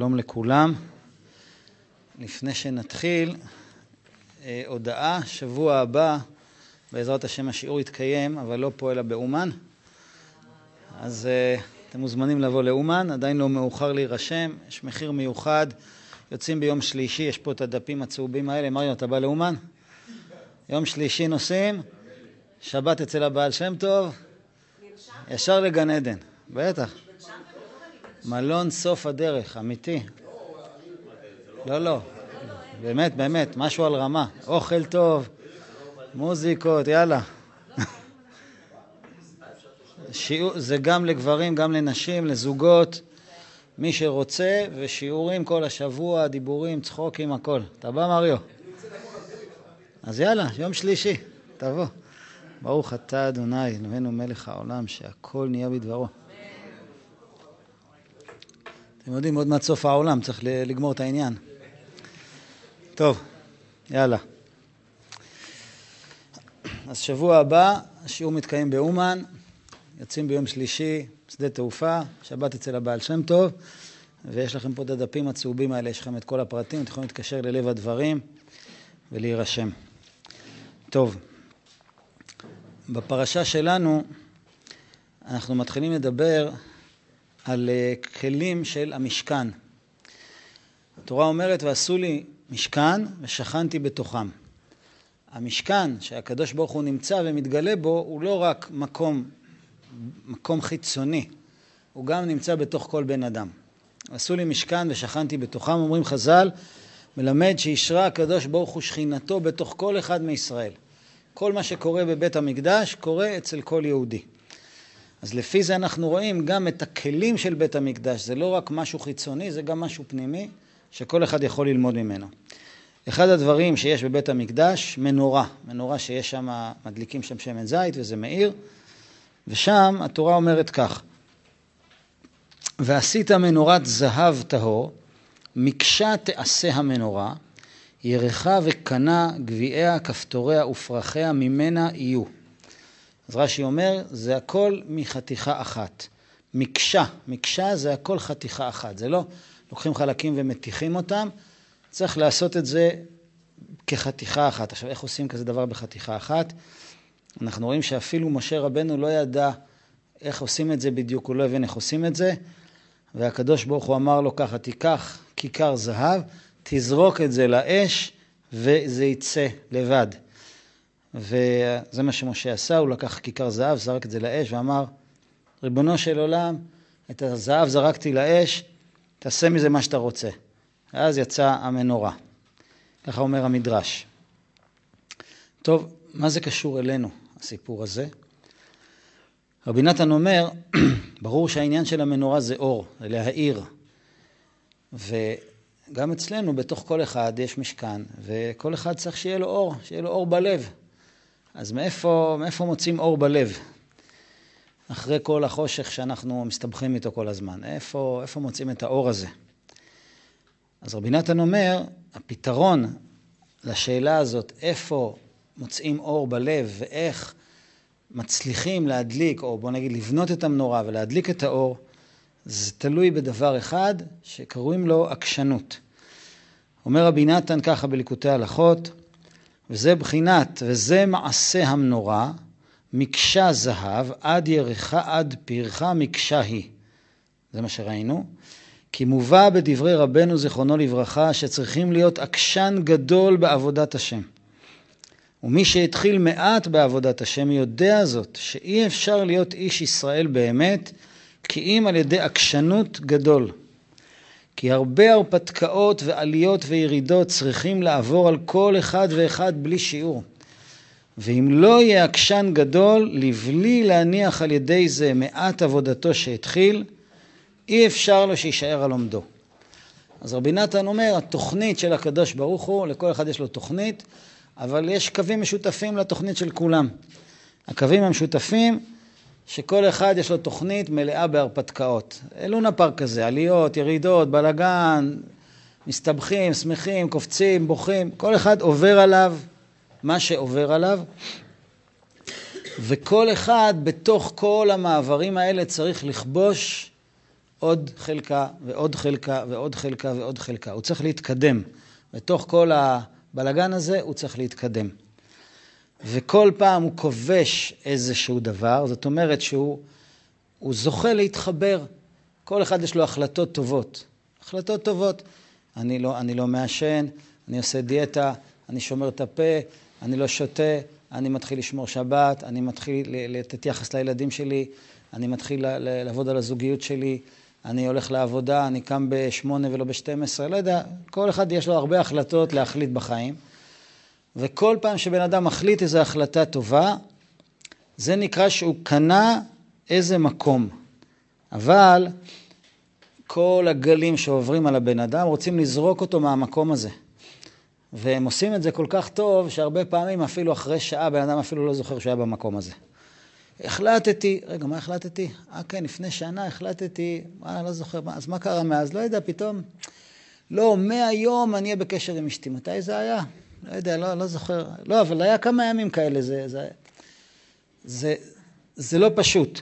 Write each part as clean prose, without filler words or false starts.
שלום לכולם. לפני שנתחיל, הודעה, שבוע הבא, בעזרת השם השיעור יתקיים, אבל לא פה אלא באומן. אז אתם מוזמנים לבוא לאומן, עדיין לא מאוחר להירשם, יש מחיר מיוחד, יוצאים ביום שלישי, יש פה את הדפים הצהובים האלה. מריו, אתה בא לאומן? יום שלישי נוסעים, שבת אצל הבעל שם טוב, ישר לגן עדן, בטח. מלון סוף הדרך, אמיתי. לא, באמת, משהו על רמה. אוכל טוב, מוזיקות, יאללה. זה גם לגברים, גם לנשים, לזוגות, מי שרוצה, ושיעורים כל השבוע, דיבורים, צחוקים, הכל. אתה בא, מריו? אז יאללה, יום שלישי, תבוא. ברוך אתה אדוני, אלוהינו מלך העולם, שהכל נהיה בדברו. אתם יודעים, עוד מעט סוף העולם, צריך לגמור את העניין. טוב, יאללה. אז שבוע הבא, השיעור מתקיים באומן, יוצאים ביום שלישי, שדה תעופה, שבת אצל הבעל שם טוב, ויש לכם פה את הדפים הצהובים האלה, יש לכם את כל הפרטים, אתם יכולים להתקשר ללב הדברים ולהירשם. טוב, בפרשה שלנו אנחנו מתחילים לדבר על כלים של המשכן. התורה אומרת, ועשו לי משכן ושכנתי בתוכם. המשכן שהקדוש ברוך הוא נמצא ומתגלה בו, הוא לא רק מקום חיצוני, הוא גם נמצא בתוך כל בן אדם. ועשו לי משכן ושכנתי בתוכם, אומרים חז"ל, מלמד שישרה הקדוש ברוך הוא שכינתו בתוך כל אחד מישראל. כל מה שקורה בבית המקדש קורה אצל כל יהודי. אז לפי זה אנחנו רואים גם את הכלים של בית המקדש. זה לא רק משהו חיצוני, זה גם משהו פנימי שכל אחד יכול ללמוד ממנו. אחד הדברים שיש בבית המקדש, מנורה שיש שם, מדליקים שם שמן זית וזה מאיר. ושם התורה אומרת כך, ועשית מנורת זהב טהור, מקשה תעשה המנורה, ירחה וקנה גביעיה, כפתוריה ופרחיה ממנה יהיו. אז רש"י אומר, זה הכל מחתיכה אחת. מקשה זה הכל חתיכה אחת. זה לא לוקחים חלקים ומתיחים אותם, צריך לעשות את זה כחתיכה אחת. עכשיו, איך עושים כזה דבר בחתיכה אחת? אנחנו רואים שאפילו משה רבנו לא ידע איך עושים את זה בדיוק, הוא לא הבין איך עושים את זה, והקדוש ברוך הוא אמר לו ככה, תיקח כיכר זהב, תזרוק את זה לאש, וזה יצא לבד. וזה מה שמשה עשה, הוא לקח כיכר זהב, זרק את זה לאש, ואמר, ריבונו של עולם, את הזהב זרקתי לאש, תעשה מזה מה שאתה רוצה. ואז יצא המנורה. ככה אומר המדרש. טוב, מה זה קשור אלינו, הסיפור הזה? רבי נתן אומר, ברור שהעניין של המנורה זה אור, זה להאיר. וגם אצלנו, בתוך כל אחד יש משכן, וכל אחד צריך שיהיה לו אור בלב. אז מאיפה מוצאים אור בלב? אחרי כל החושך שאנחנו מסתבכים איתו כל הזמן. איפה מוצאים את האור הזה? אז רבי נתן אומר, הפתרון לשאלה הזאת, איפה מוצאים אור בלב ואיך מצליחים להדליק, או בוא נגיד לבנות את המנורה ולהדליק את האור, זה תלוי בדבר אחד שקוראים לו עקשנות. אומר רבי נתן ככה בליקוטי הלכות, וזה מעשה המנורה, מקשה זהב, עד ירחה עד פרחה מקשה היא. זה מה שראינו. כי מובא בדברי רבנו זיכרונו לברכה, שצריכים להיות עקשן גדול בעבודת השם. ומי שהתחיל מעט בעבודת השם יודע זאת, שאי אפשר להיות איש ישראל באמת, כי אם על ידי עקשנות גדול. כי הרבה הרפתקאות ועליות וירידות צריכים לעבור על כל אחד ואחד בלי שיעור. ואם לא יהיה עקשן גדול, לבלי להניח על ידי זה מעט עבודתו שהתחיל, אי אפשר לו שישאר על עומדו. אז רבי נתן אומר, התוכנית של הקדוש ברוך הוא, לכל אחד יש לו תוכנית, אבל יש קווים משותפים לתוכנית של כולם. הקווים המשותפים, שכל אחד יש לו תוכנית מלאה בהרפתקאות. לונה פארק כזה, עליות, ירידות, בלגן, מסתבכים, שמחים, קופצים, בוכים. כל אחד עובר עליו מה שעובר עליו, וכל אחד בתוך כל המעברים האלה צריך לכבוש עוד חלקה ועוד חלקה ועוד חלקה ועוד חלקה. הוא צריך להתקדם. בתוך כל הבלגן הזה הוא צריך להתקדם. וכל פעם הוא כובש איזשהו דבר, זאת אומרת שהוא זוכה להתחבר. כל אחד יש לו החלטות טובות. החלטות טובות. אני לא מעשן, אני עושה דיאטה, אני שומר את הפה, אני לא שותה, אני מתחיל לשמור שבת, אני מתחיל לתת יחס לילדים שלי, אני מתחיל לעבוד על הזוגיות שלי, אני הולך לעבודה, אני קם ב8 ולא ב12, לא יודע, כל אחד יש לו הרבה החלטות להחליט בחיים, וכל פעם שבן אדם מחליט איזו החלטה טובה, זה נקרא שהוא קנה איזה מקום. אבל כל הגלים שעוברים על הבן אדם רוצים לזרוק אותו מהמקום הזה. והם עושים את זה כל כך טוב, שהרבה פעמים אפילו אחרי שעה בן אדם אפילו לא זוכר שהוא היה במקום הזה. החלטתי, רגע, מה החלטתי? כן, לפני שנה החלטתי, לא זוכר, אז מה קרה מאז? לא יודע, פתאום, לא, מהיום אני אהיה בקשר עם אשתי. מתי זה היה? לא יודע, לא זוכר. לא, אבל היה כמה ימים כאלה, זה לא פשוט.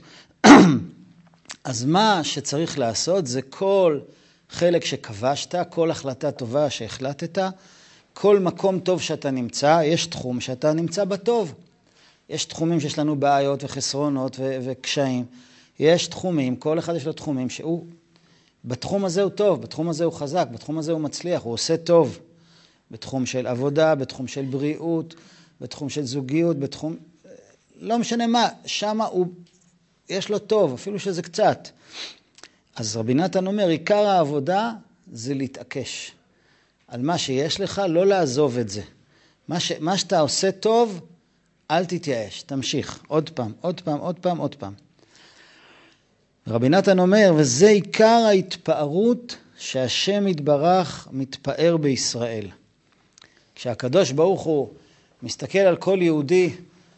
אז מה שצריך לעשות זה כל חלק שכבשת, כל החלטה טובה שהחלטת, כל מקום טוב שאתה נמצא, יש תחום שאתה נמצא בטוב. יש תחומים שיש לנו בעיות וחסרונות וקשיים. יש תחומים, כל אחד יש לו תחומים שהוא, בתחום הזה הוא טוב, בתחום הזה הוא חזק, בתחום הזה הוא מצליח, הוא עושה טוב. בתחום של עבודה, בתחום של בריאות, בתחום של זוגיות, בתחום, לא משנה מה, שמה הוא, יש לו טוב, אפילו שזה קצת. אז רבי נתן אומר, עיקר העבודה זה להתעקש. על מה שיש לך, לא לעזוב את זה. מה שאתה עושה טוב, אל תתייאש, תמשיך. עוד פעם, עוד פעם, עוד פעם, עוד פעם. רבי נתן אומר, וזה עיקר ההתפארות שהשם יתברך מתפאר בישראל. כשהקדוש ברוך הוא מסתכל על כל יהודי,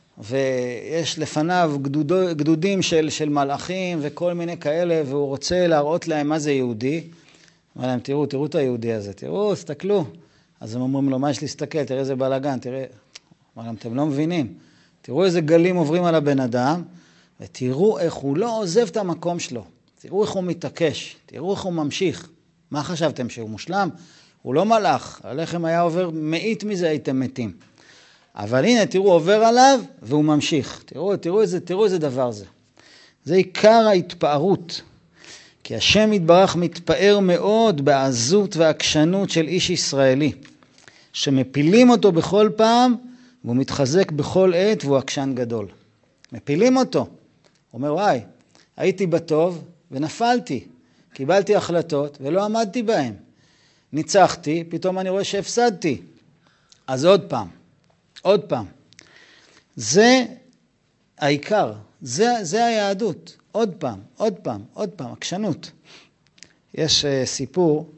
ויש לפניו גדודים של מלאכים וכל מיני כאלה, והוא רוצה להראות להם מה זה יהודי, אומר להם, תראו את היהודי הזה, תראו, תסתכלו. אז הם אומרים לו, מה יש להסתכל? תראה איזה בלגן, תראה. אומר להם, אתם לא מבינים. תראו איזה גלים עוברים על הבן אדם, ותראו איך הוא לא עוזב את המקום שלו. תראו איך הוא מתעקש, תראו איך הוא ממשיך. מה חשבתם, שהוא מושלם? הוא לא מלאך, הלחם היה עובר, מאית מזה הייתם מתים. אבל הנה, תראו, עובר עליו, והוא ממשיך. תראו איזה דבר זה. זה עיקר ההתפארות. כי השם יתברך מתפאר מאוד בעזות והעקשנות של איש ישראלי, שמפילים אותו בכל פעם, והוא מתחזק בכל עת, והוא עקשן גדול. מפילים אותו. הוא אומר, וואי, הייתי בטוב ונפלתי, קיבלתי החלטות ולא עמדתי בהן. ניצחתי, פתאום אני רואה שהפסדתי. אז עוד פעם. זה העיקר, זה היהדות. עוד פעם, עקשנות. יש סיפור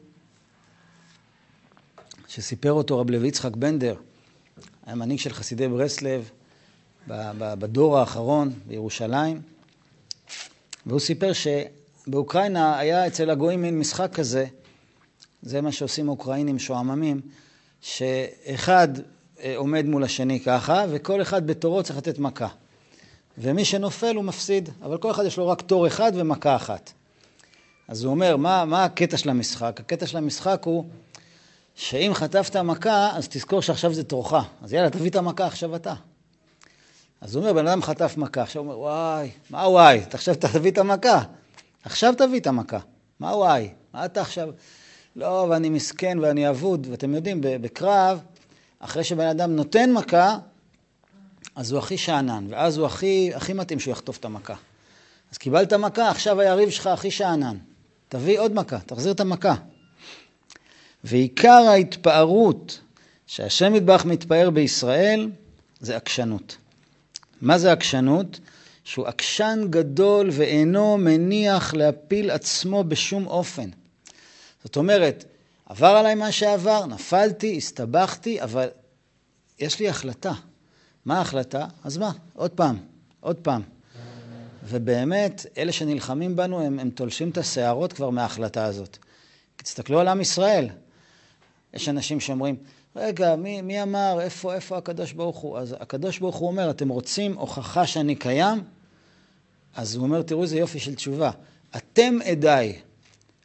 שסיפר אותו רב לוי יצחק בנדר, היה מנהיג של חסידי ברסלב בדור האחרון בירושלים, והוא סיפר שבאוקראינה היה אצל הגויים מין משחק כזה, זה מה שעושים האוקראינים שועממים, שאחד עומד מול השני ככה, וכל אחד בתורו צריך לתת מכה. ומי שנופל הוא מפסיד, אבל כל אחד יש לו רק תור אחד ומכה אחת. אז הוא אומר, מה הקטע של המשחק? הקטע של המשחק הוא שאם חטפת מכה, אז תזכור שעכשיו זה תורך. אז יאללה, תביא את המכה, עכשיו אתה. אז הוא אומר, בן אדם חטף מכה, עכשיו הוא אומר, וואי, מה וואי? עכשיו תביא את המכה. עכשיו תביא את המכה. מה וואי? מה אתה עכשיו? לא, ואני מסכן ואני אבוד. ואתם יודעים, בקרב, אחרי שבן אדם נותן מכה, אז הוא הכי שענן, ואז הוא הכי מתאים שהוא יחטוף את המכה. אז קיבלת מכה, עכשיו היריב שלך הכי שענן. תביא עוד מכה, תחזיר את המכה. ועיקר ההתפארות שהשם יתברך מתפאר בישראל, זה עקשנות. מה זה עקשנות? שהוא עקשן גדול ואינו מניח להפיל עצמו בשום אופן. זאת אומרת, עבר עליי מה שעבר, נפלתי, הסתבכתי, אבל יש לי החלטה. מה ההחלטה? אז מה? עוד פעם. ובאמת, אלה שנלחמים בנו, הם תולשים את השערות כבר מההחלטה הזאת. תסתכלו על עם ישראל. יש אנשים שאומרים, רגע, מי אמר, איפה הקדוש ברוך הוא? אז הקדוש ברוך הוא אומר, אתם רוצים הוכחה שאני קיים? אז הוא אומר, תראו איזה יופי של תשובה. אתם עדיי,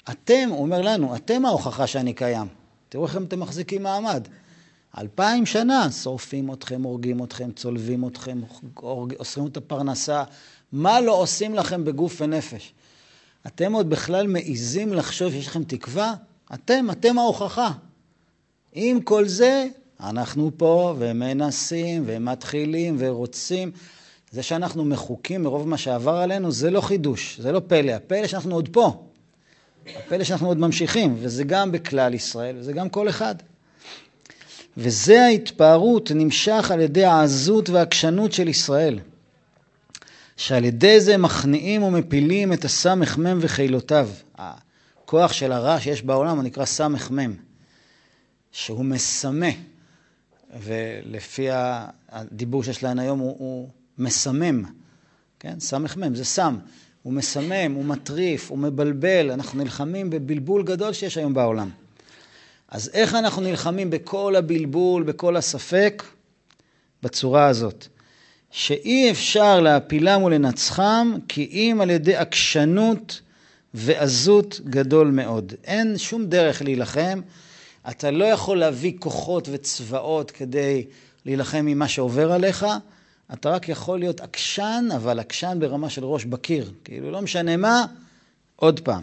אתם, הוא אומר לנו, אתם ההוכחה שאני קיים. תראו איך אתם מחזיקים מעמד. 2000 שנה, שורפים אתכם, הורגים אתכם, צולבים אתכם, אוסרים את הפרנסה. מה לא עושים לכם בגוף ונפש? אתם עוד בכלל מעיזים לחשוב שיש לכם תקווה? אתם ההוכחה. עם כל זה, אנחנו פה ומנסים ומתחילים ורוצים. זה שאנחנו מחוקים מרוב מה שעבר עלינו, זה לא חידוש, זה לא פלא. הפלא שאנחנו עוד פה. הפלא שאנחנו עוד ממשיכים, וזה גם בכלל ישראל, וזה גם כל אחד. וזה ההתפארות נמשך על ידי העזות והעקשנות של ישראל. שעל ידי זה מכניעים ומפילים את הסמך מם וחילותיו. הכוח של הרע שיש בעולם הוא נקרא סמך מם, שהוא מסמא, ולפי הדיבור שיש להם היום הוא מסמם, כן? סמך מם, זה סם. הוא מסמם, הוא מטריף, הוא מבלבל, אנחנו נלחמים בבלבול גדול שיש היום בעולם. אז איך אנחנו נלחמים בכל הבלבול, בכל הספק? בצורה הזאת. שאי אפשר להפילם ולנצחם, כי אם על ידי עקשנות ועזות גדול מאוד. אין שום דרך להילחם. אתה לא יכול להביא כוחות וצבאות כדי להילחם עם מה שעובר עליך. אתה רק יכול להיות עקשן, אבל עקשן ברמה של ראש בקיר. כאילו לא משנה מה, עוד פעם.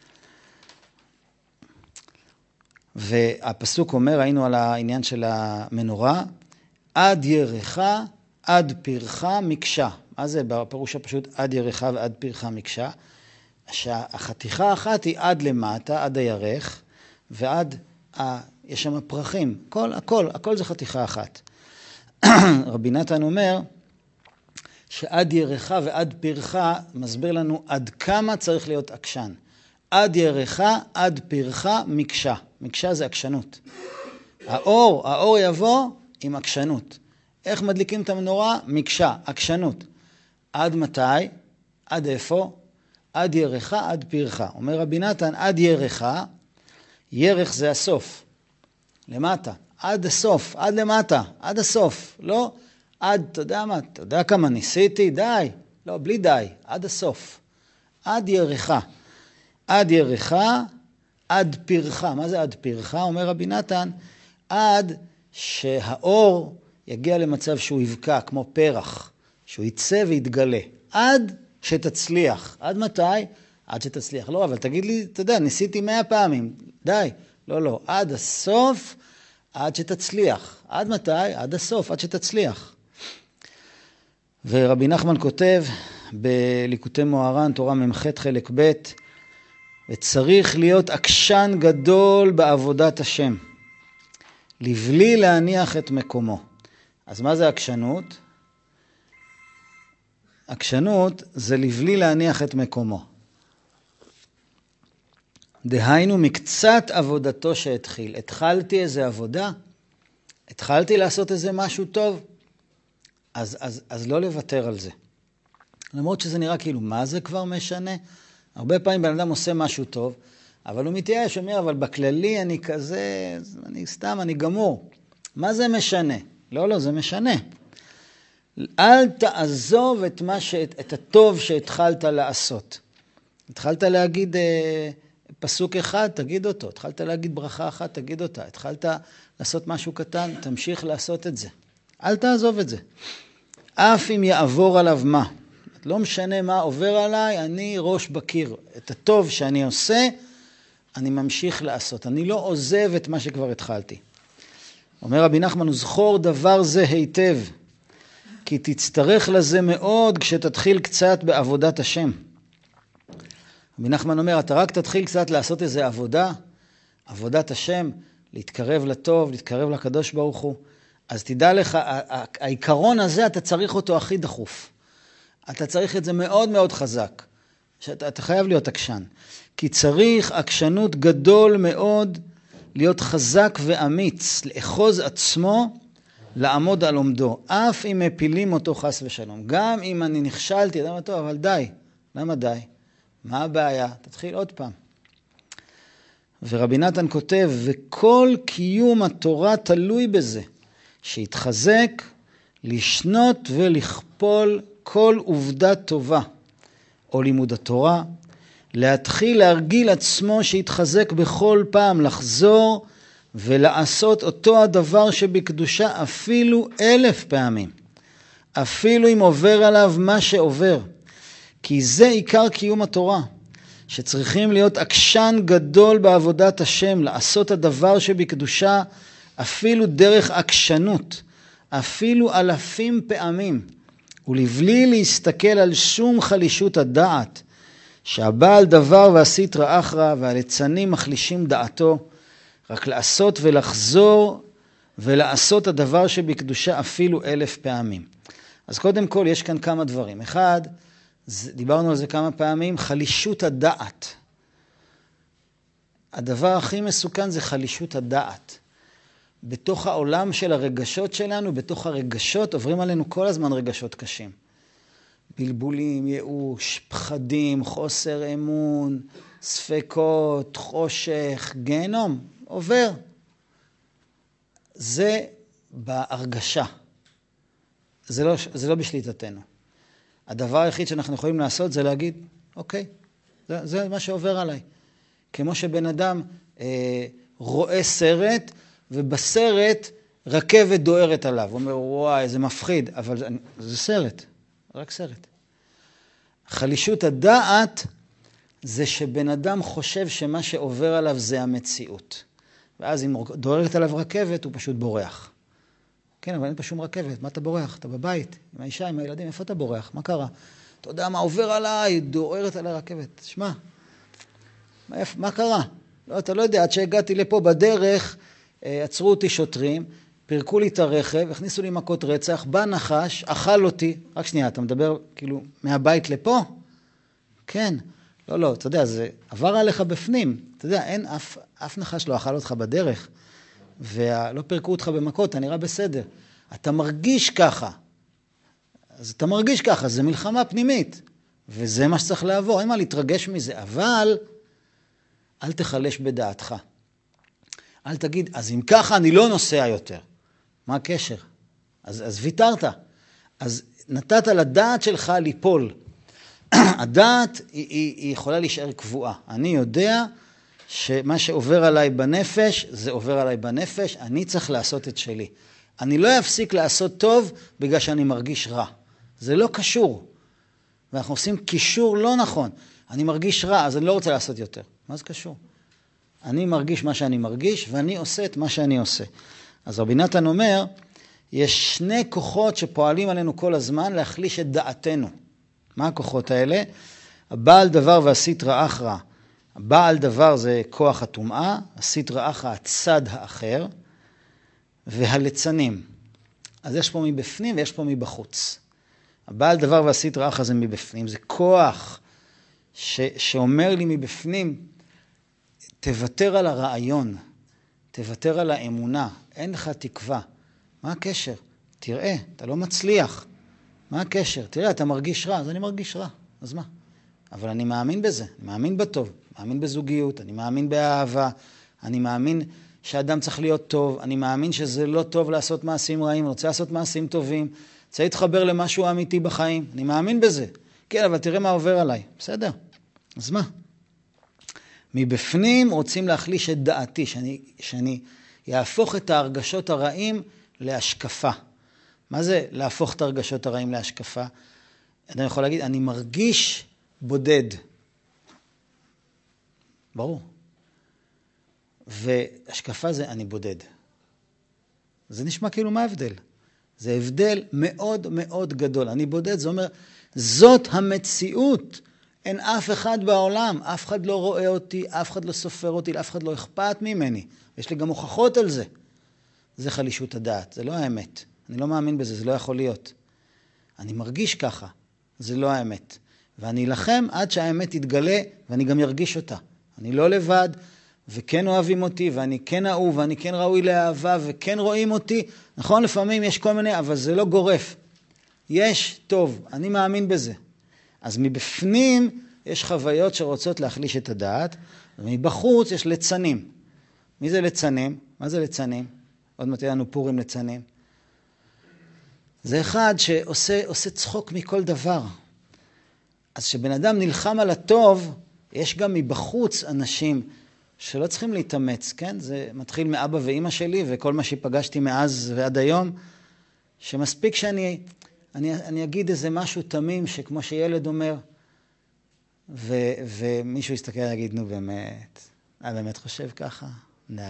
והפסוק אומר, היינו על העניין של המנורה, עד ירחה, עד פרחה מקשה. מה זה? בפירוש הפשוט עד ירחה ועד פרחה מקשה. שהחתיכה האחת היא עד למטה, עד הירך, ועד, יש שם פרחים. הכל זה חתיכה אחת. רבי נתן אומר, שעד ירחה ועד פרחה מסביר לנו עד כמה צריך להיות עקשן. עד ירחה, עד פרחה מקשה. מקשה זה עקשנות. האור יבוא עם עקשנות. איך מדליקים את המנורה? מקשה, עקשנות. עד מתי? עד איפה? עד ירחה, עד פרחה. אומר רבי נתן, עד ירחה, ירך זה הסוף. למטה, עד הסוף, עד למטה, עד הסוף. לא, עד, אתה יודע מה, אתה יודע כמה ניסיתי? די. לא, בלי די, עד הסוף. עד ירחה. עד ירחה, עד פרחה. מה זה עד פרחה? אומר רבי נתן, עד שהאור יגיע למצב שהוא יבקע, כמו פרח, שהוא יצא ויתגלה. עד שתצליח. עד מתי? עד שתצליח. לא, אבל תגיד לי, אתה יודע, ניסיתי 100 פעמים. די. לא. עד הסוף, עד שתצליח. עד מתי? עד הסוף, עד שתצליח. ורבי נחמן כותב בליקוטי מוהר"ן, תורה מ"ח חלק ב', וצריך להיות עקשן גדול בעבודת השם, לבלי להניח את מקומו. אז מה זה עקשנות? עקשנות זה לבלי להניח את מקומו. דהיינו מקצת עבודתו שהתחיל. התחלתי איזה עבודה, התחלתי לעשות איזה משהו טוב, אז לא לוותר על זה. למרות שזה נראה כאילו, מה זה כבר משנה? הרבה פעמים בן אדם עושה משהו טוב, אבל הוא מתייאש, אומר, אבל בכללי אני כזה, אני גמור. מה זה משנה? לא, זה משנה. אל תעזוב את הטוב שהתחלת לעשות. התחלת להגיד פסוק אחד, תגיד אותו. התחלת להגיד ברכה אחת, תגיד אותה. התחלת לעשות משהו קטן, תמשיך לעשות את זה. אל תעזוב את זה. אף אם יעבור עליו מה. לא משנה מה עובר עליי, אני ראש בקיר. את הטוב שאני עושה, אני ממשיך לעשות. אני לא עוזב את מה שכבר התחלתי. אומר רבי נחמן, וזכור דבר זה היטב, כי תצטרך לזה מאוד כשתתחיל קצת בעבודת השם. רבי נחמן אומר, אתה רק תתחיל קצת לעשות איזה עבודה, עבודת השם, להתקרב לטוב, להתקרב לקדוש ברוך הוא. אז תדע לך, העיקרון הזה אתה צריך אותו הכי דחוף. אתה צריך את זה מאוד מאוד חזק. אתה חייב להיות עקשן. כי צריך עקשנות גדול מאוד להיות חזק ואמיץ, לאחוז עצמו, לעמוד על עומדו. אף אם מפילים אותו חס ושלום. גם אם אני נכשלתי, אדם טוב, אבל די. למה די? מה הבעיה? תתחיל עוד פעם. ורבי נתן כותב, וכל קיום התורה תלוי בזה, שיתחזק, לשנות ולכפול כל עובדה טובה, או לימוד התורה, להתחיל להרגיל עצמו שיתחזק בכל פעם, לחזור ולעשות אותו הדבר שבקדושה אפילו 1000 פעמים. אפילו אם עובר עליו מה שעובר. כי זה עיקר קיום התורה. שצריכים להיות עקשן גדול בעבודת השם, לעשות הדבר שבקדושה אפילו דרך עקשנות, אפילו 1000 פעמים, ולבלי להסתכל על שום חלישות הדעת, שהבעל דבר והסטרא אחרא והליצנים מחלישים דעתו, רק לעשות ולחזור ולעשות הדבר שבקדושה אפילו 1000 פעמים. אז קודם כל יש כאן כמה דברים. אחד, דיברנו על זה כמה פעמים, חלישות הדעת. הדבר הכי מסוכן זה חלישות הדעת. בתוך העולם של הרגשות שלנו, בתוך הרגשות, עוברים עלינו כל הזמן רגשות קשים. בלבולים, ייאוש, פחדים, חוסר אמון, ספקות, חושך, גיהנום, עובר. זה בהרגשה. זה לא בשליטתנו. הדבר היחיד שאנחנו יכולים לעשות זה להגיד, אוקיי, זה מה שעובר עליי. כמו שבן אדם רואה סרט, ובסרט רכבת דוהרת עליו. הוא אומר, וואי, זה מפחיד, אבל זה סרט, רק סרט. חלישות הדעת זה שבן אדם חושב שמה שעובר עליו זה המציאות. ואז אם דוהרת עליו רכבת, הוא פשוט בורח. כן, אבל אין פה שום רכבת. מה אתה בורח? אתה בבית, עם האישה, עם הילדים, איפה אתה בורח? מה קרה? אתה יודע מה עובר עליי? דוהרת על הרכבת. שמע, מה קרה? לא, אתה לא יודע, עד שהגעתי לפה בדרך, עצרו אותי שוטרים, פירקו לי את הרכב, הכניסו לי מכות רצח, בא נחש, אכל אותי. רק שנייה, אתה מדבר כאילו מהבית לפה? כן. לא, אתה יודע, זה עבר עליך בפנים. אתה יודע, אין אף נחש לא אכל אותך בדרך. ולא פירקו אותך במכות, אתה נראה בסדר. אתה מרגיש ככה. אז אתה מרגיש ככה, זה מלחמה פנימית. וזה מה שצריך לעבור, אין מה להתרגש מזה. אבל אל תחלש בדעתך. אל תגיד, אז אם ככה אני לא נוסע יותר. מה הקשר? אז ויתרת. אז נתת לדעת שלך ליפול. הדעת היא יכולה להישאר קבועה. אני יודע שמה שעובר עליי בנפש, זה עובר עליי בנפש, אני צריך לעשות את שלי. אני לא אפסיק לעשות טוב בגלל שאני מרגיש רע. זה לא קשור. ואנחנו עושים קישור לא נכון. אני מרגיש רע, אז אני לא רוצה לעשות יותר. מה זה קשור? אני מרגיש מה שאני מרגיש, ואני עושה את מה שאני עושה. אז רבי נתן אומר, יש 2 כוחות שפועלים עלינו כל הזמן להחליש את דעתנו. מה הכוחות האלה? הבעל דבר והסטרא אחרא. הבעל דבר זה כוח הטומאה, הסטרא אחרא הצד האחר, והליצנים. אז יש פה מבפנים ויש פה מבחוץ. הבעל דבר והסטרא אחרא זה מבפנים, זה כוח שאומר לי מבפנים, תוותר על הרעיון, תוותר על האמונה, אין לך תקווה. מה הקשר? תראה, אתה לא מצליח. מה הקשר? תראה, אתה מרגיש רע, אז אני מרגיש רע. אז מה? אבל אני מאמין בזה, אני מאמין בטוב, מאמין בזוגיות, אני מאמין באהבה, אני מאמין שאדם צריך להיות טוב, אני מאמין שזה לא טוב לעשות מעשים רעים, אני רוצה לעשות מעשים טובים, רוצה להתחבר למשהו אמיתי בחיים, אני מאמין בזה. כן, אבל תראה מה עובר עליי. בסדר, אז מה? מבפנים רוצים להחליש את דעתי, שאני יהפוך את ההרגשות הרעים להשקפה. מה זה להפוך את ההרגשות הרעים להשקפה? אני יכול להגיד, אני מרגיש בודד. ברור. והשקפה זה אני בודד. זה נשמע כאילו מה ההבדל? זה הבדל מאוד מאוד גדול. אני בודד, זה אומר, זאת המציאות. אין אף אחד בעולם, אף אחד לא רואה אותי, אף אחד לא סופר אותי, אף אחד לא אכפת ממני. יש לי גם הוכחות על זה. זה חלישות הדעת, זה לא האמת. אני לא מאמין בזה, זה לא יכול להיות. אני מרגיש ככה, זה לא האמת. ואני אלחם עד שהאמת תתגלה, ואני גם ירגיש אותה. אני לא לבד, וכן אוהבים אותי, ואני כן אהוב, ואני כן ראוי לאהבה, וכן רואים אותי. נכון, לפעמים יש כל מיני, אבל זה לא גורף. יש, טוב, אני מאמין בזה. אז מבפנים יש חוויות שרוצות להחליש את הדעת, ומבחוץ יש ליצנים. מי זה ליצנים? מה זה ליצנים? עוד מעט לנו פורים ליצנים. זה אחד שעושה צחוק מכל דבר. אז כשבן אדם נלחם על הטוב, יש גם מבחוץ אנשים שלא צריכים להתאמץ, כן? זה מתחיל מאבא ואמא שלי וכל מה שפגשתי מאז ועד היום, שמספיק שאני אגיד איזה משהו תמים שכמו שילד אומר, ומישהו יסתכל ויגיד, נו באמת, באמת חושב ככה? די.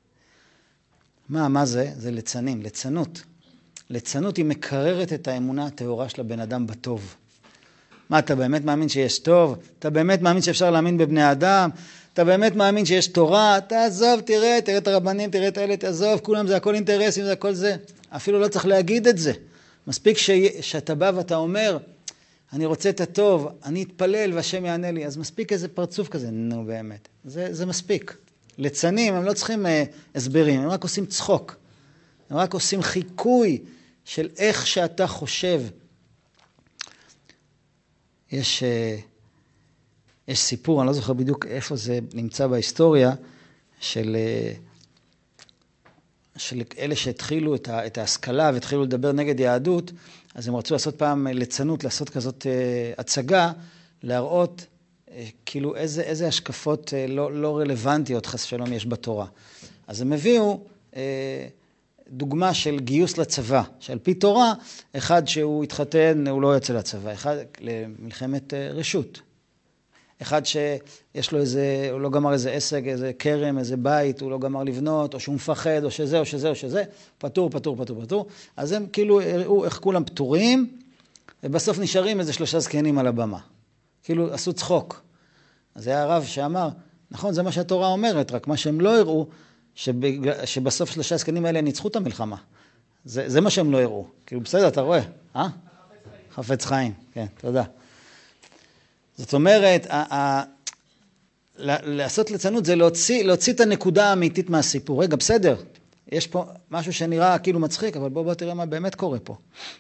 מה זה? זה ליצנים, ליצנות. ליצנות היא מקררת את האמונה הטהורה של הבן אדם בטוב. מה, אתה באמת מאמין שיש טוב? אתה באמת מאמין שאפשר להאמין בבני אדם? אתה באמת מאמין שיש תורה? תעזוב, תראה את הרבנים, תראה את האלה, תעזוב, כולם זה הכל אינטרסים, זה הכל זה. אפילו לא צריך להגיד את זה. מספיק שאתה בא ואתה אומר, אני רוצה את הטוב, אני אתפלל והשם יענה לי, אז מספיק איזה פרצוף כזה, נו באמת. זה מספיק. ליצנים, הם לא צריכים הסברים, הם רק עושים צחוק. הם רק עושים חיקוי של איך שאתה חושב. יש סיפור, אני לא זוכר בדיוק איפה זה נמצא בהיסטוריה, של אלה שהתחילו את ההשכלה והתחילו לדבר נגד יהדות, אז הם רצו לעשות פעם ליצנות, לעשות כזאת הצגה, להראות כאילו איזה השקפות לא רלוונטיות חס ושלום יש בתורה. אז הם הביאו דוגמה של גיוס לצבא, שעל פי תורה, אחד שהוא התחתן, הוא לא יוצא לצבא, אחד למלחמת רשות. אחד שיש לו איזה, הוא לא גמר איזה עסק, איזה קרם, איזה בית, הוא לא גמר לבנות, או שהוא מפחד, או שזה, או שזה, או שזה, פטור. אז הם כאילו הראו איך כולם פטורים, ובסוף נשארים איזה 3 זקנים על הבמה. כאילו עשו צחוק. אז היה הרב שאמר, נכון, זה מה שהתורה אומרת, רק מה שהם לא הראו, שבסוף 3 זקנים האלה ניצחו את המלחמה. זה מה שהם לא הראו. כאילו בסדר, אתה רואה? חפץ חיים. כן, תודה. זאת אומרת, לעשות ליצנות זה להוציא את הנקודה האמיתית מהסיפור. רגע, בסדר, יש פה משהו שנראה כאילו מצחיק, אבל בוא תראה מה באמת קורה פה.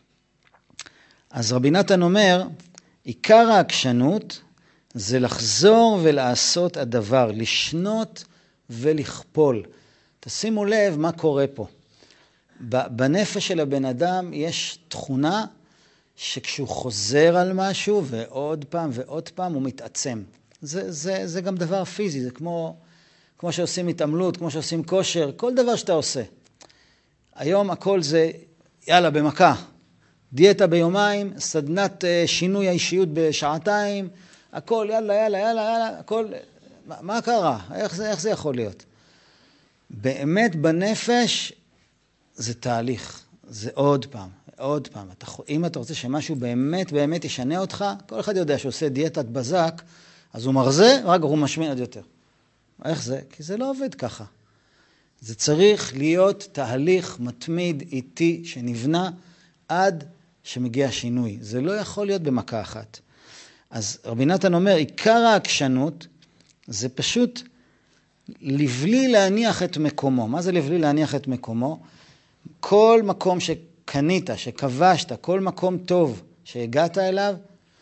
אז רבי נתן אומר, עיקר העקשנות זה לחזור ולעשות הדבר, לשנות ולכפול. תשימו לב מה קורה פה. בנפש של הבן אדם יש תכונה שכשהוא חוזר על משהו ועוד פעם ועוד פעם הוא מתעצם. זה גם דבר פיזי, זה כמו שעושים התעמלות, כמו שעושים כושר, כל דבר שאתה עושה. היום הכל זה, יאללה, במכה. דיאטה ביומיים, סדנת שינוי האישיות בשעתיים, הכל, יאללה, הכל, מה קרה? איך זה יכול להיות? באמת בנפש זה תהליך, זה עוד פעם. אם אתה רוצה שמשהו באמת ישנה אותך, כל אחד יודע שעושה דיאטת בזק, אז הוא מרזה, רק הוא משמין עד יותר. איך זה? כי זה לא עובד ככה. זה צריך להיות תהליך מתמיד איטי שנבנה עד שמגיע שינוי. זה לא יכול להיות במכה אחת. אז רבי נתן אומר, עיקר העקשנות זה פשוט לבלי להניח את מקומו. מה זה לבלי להניח את מקומו? כל מקום שקנית, שכבשת, כל מקום טוב שהגעת אליו,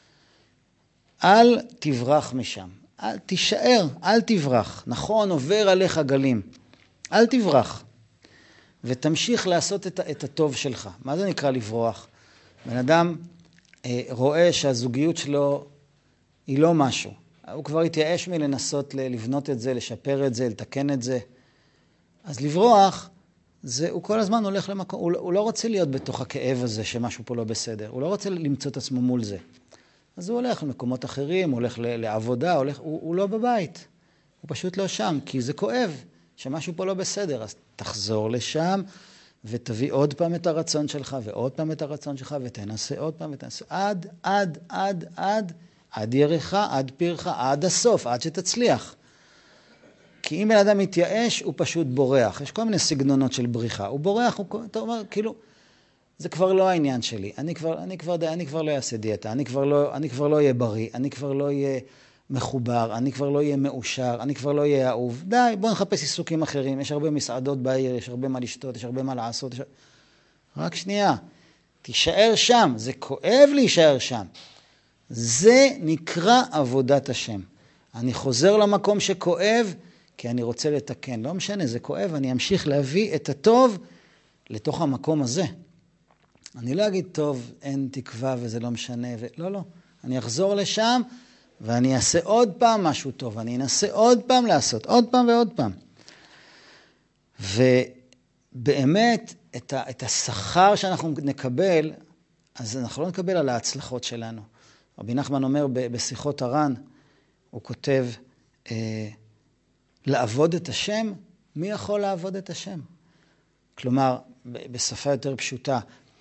אל תברח משם. תישאר, אל תברח. נכון, עובר עליך גלים. אל תברח. ותמשיך לעשות את הטוב שלך. מה זה נקרא לברוח? בן אדם רואה שהזוגיות שלו היא לא משהו. הוא כבר התייאש מלנסות לבנות את זה, לשפר את זה, לתקן את זה. אז לברוח, הוא כל הזמן הולך למקום, הוא לא רוצה להיות בתוך הכאב הזה שמשהו פה לא בסדר. הוא לא רוצה למצוא את עצמו מול זה. אז הוא הולך למקומות אחרים, הוא הולך לעבודה, הוא לא בבית. הוא פשוט לא שם, כי זה כואב שמשהו פה לא בסדר. אז תחזור לשם ותביא עוד פעם את הרצון שלך ועוד פעם את הרצון שלך ותנסה עוד פעם ותנסה עד ירך, עד פירך, עד הסוף, עד שתצליח. כי אם בן אדם מתייאש, הוא פשוט בורח. יש כל מיני סגנונות של בריחה. הוא בורח, אתה אומר, כאילו, זה כבר לא העניין שלי. אני כבר לא אעשה דיאטה, אני כבר לא אהיה בריא, אני כבר לא אהיה מחובר, אני כבר לא אהיה מאושר, אני כבר לא אהיה אהוב. די, בוא נחפש עיסוקים אחרים. יש הרבה מסעדות בעיר, יש הרבה מה לשתות, יש הרבה מה לעשות. רק שנייה, תישאר שם. זה כואב להישאר שם. זה נקרא עבודת השם. אני חוזר למקום שכואב, כי אני רוצה לתקן. לא משנה, זה כואב, אני אמשיך להביא את הטוב לתוך המקום הזה. אני לא אגיד, טוב, אין תקווה וזה לא משנה. לא. אני אחזור לשם ואני אעשה עוד פעם משהו טוב, אני אנסה עוד פעם לעשות, עוד פעם ועוד פעם. ובאמת, את השכר שאנחנו נקבל, אז אנחנו לא נקבל על ההצלחות שלנו. רבי נחמן אומר בשיחות הר"ן, הוא כותב, לעבוד את השם, מי יכול לעבוד את השם? כלומר, בשפה יותר פשוטה,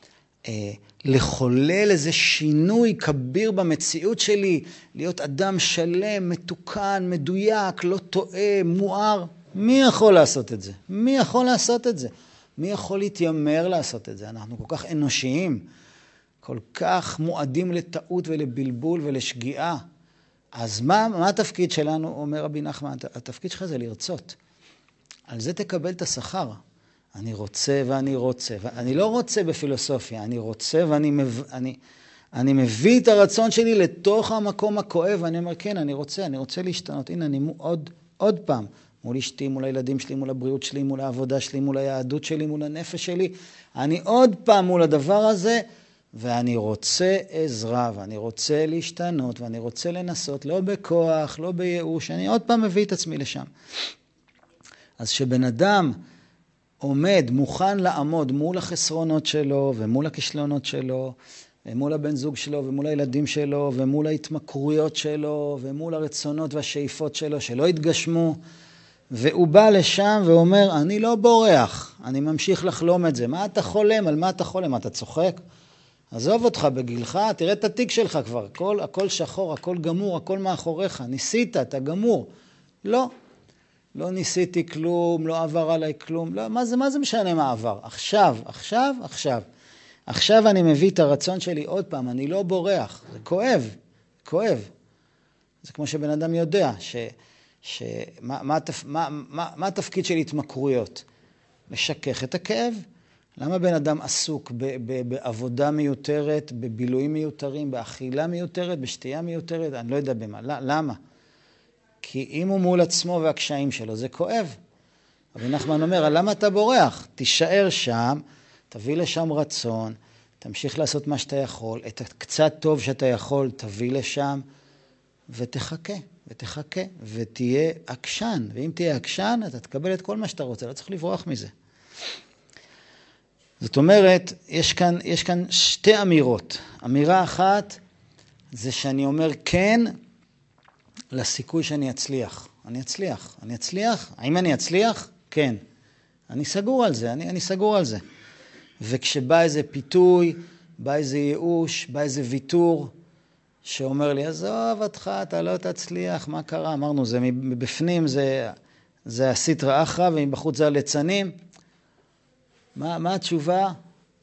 לחולל איזה שינוי כביר במציאות שלי, להיות אדם שלם, מתוקן, מדויק, לא טועה, מואר. מי יכול לעשות את זה? מי יכול לעשות את זה? מי יכול להתיימר לעשות את זה? אנחנו כל כך אנושיים, כל כך מועדים לטעות ולבלבול ולשגיאה. אז מה התפקיד שלנו? אומר רבי נחמן, התפקיד שלך זה לרצות. על זה תקבל את השכר. אני רוצה ואני רוצה. אני לא רוצה בפילוסופיה, אני רוצה ואני מביא את הרצון שלי לתוך המקום הכואב, ואני אומר, כן, אני רוצה להשתנות. הנה, אני עוד פעם, מול אשתי, מול הילדים שלי, מול הבריאות שלי, מול העבודה שלי, מול היהדות שלי, מול הנפש שלי. אני עוד פעם מול הדבר הזה, ואני רוצה עזרה, ואני רוצה להשתנות, ואני רוצה לנסות, לא בכוח, לא בייאוש, אני עוד פעם מביא את עצמי לשם. אז שבן אדם עומד, מוכן לעמוד מול החסרונות שלו, ומול הכישלונות שלו, ומול הבן זוג שלו, ומול הילדים שלו, ומול ההתמכרויות שלו, ומול הרצונות והשאיפות שלו, שלא יתגשמו, והוא בא לשם ואומר, אני לא בורח, אני ממשיך לחלום את זה. מה אתה חולם? על מה אתה חולם? אתה צוחק? עזוב אותך בגילך, תראה את התיק שלך כבר, הכל שחור, הכל גמור, הכל מאחוריך, ניסית, אתה גמור. לא ניסיתי כלום, לא עבר עליי כלום, לא, מה זה משנה מה עבר? עכשיו אני מביא את הרצון שלי עוד פעם, אני לא בורח, זה כואב. זה כמו שבן אדם יודע, מה התפקיד של התמכרויות? לשכך את הכאב. למה בן אדם עסוק בעבודה מיותרת, בבילויים מיותרים, באכילה מיותרת, בשתייה מיותרת? אני לא יודע במה. למה? כי אם הוא מול עצמו והקשיים שלו, זה כואב. רבי נחמן אומר, למה אתה בורח? תישאר שם, תביא לשם רצון, תמשיך לעשות מה שאתה יכול, את הקצת טוב שאתה יכול, תביא לשם, ותחכה, ותהיה עקשן. ואם תהיה עקשן, אתה תקבל את כל מה שאתה רוצה, לא צריך לברוח מזה. זאת אומרת, יש כאן שתי אמירות. אמירה אחת, זה שאני אומר כן, לסיכוי שאני אצליח. אני אצליח. האם אני אצליח? כן. אני סגור על זה. וכשבא איזה פיתוי, בא איזה ייאוש, בא איזה ויתור, שאומר לי, עזוב אותך, אתה לא תצליח, מה קרה? אמרנו, זה מבפנים, זה הסטרא אחרא, ומבחוץ זה הליצנים. מה התשובה?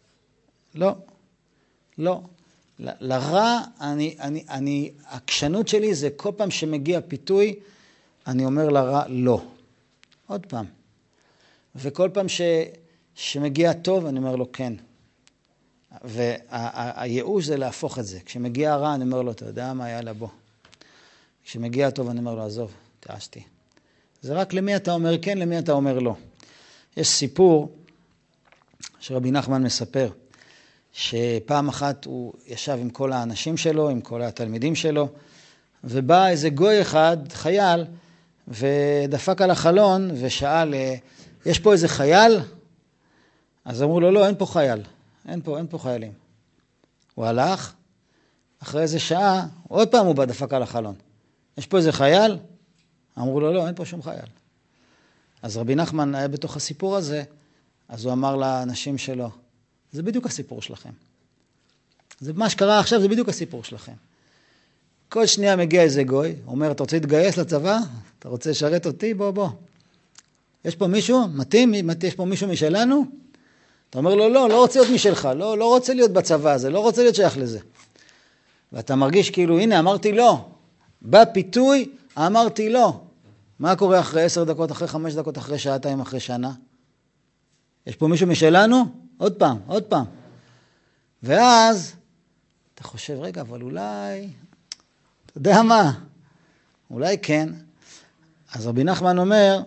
לא. לרע, הקשנות שלי זה כל פעם שמגיע פיתוי, אני אומר לרע לא. עוד פעם. וכל פעם שמגיע טוב, אני אומר לו כן. והייאוש זה להפוך את זה. כשמגיע רע, אני אומר לו, אתה יודע מה, יאללה בוא. כשמגיע טוב, אני אומר לו, עזוב, תעשתי. זה רק למי אתה אומר כן, למי אתה אומר לא. יש סיפור שרבי נחמן מספר, שפעם אחת הוא ישב עם כל האנשים שלו, עם כל התלמידים שלו, ובא איזה גוי אחד, חייל, ודפק על החלון ושאל, יש פה איזה חייל? אז אמרו לו, לא, אין פה חייל, אין פה חיילים. הוא הלך, אחרי איזה שעה, עוד פעם הוא בא דפק על החלון. יש פה איזה חייל? אמרו לו, לא, אין פה שום חייל. אז רבי נחמן היה בתוך הסיפור הזה, אז הוא אמר לאנשים שלו, זה בדיוק הסיפור שלכם. זה מה שקרה עכשיו, זה בדיוק הסיפור שלכם. כל שנייה מגיע איזה גוי, אומר, אתה רוצה להתגייס לצבא? אתה רוצה לשרת אותי? בוא. יש פה מישהו? מתאים? יש פה מישהו משלנו? אתה אומר לו, לא רוצה להיות משלך, לא רוצה להיות בצבא הזה, לא רוצה להיות שייך לזה. ואתה מרגיש כאילו, הנה, אמרתי לא. בפיתוי, אמרתי לא. מה קורה אחרי 10 דקות, אחרי 5 דקות, אחרי שעתיים, אחרי שנה? יש פה מישהו משלנו? עוד פעם. ואז אתה חושב, רגע, אבל אולי, אתה יודע מה? אולי כן. אז רבי נחמן אומר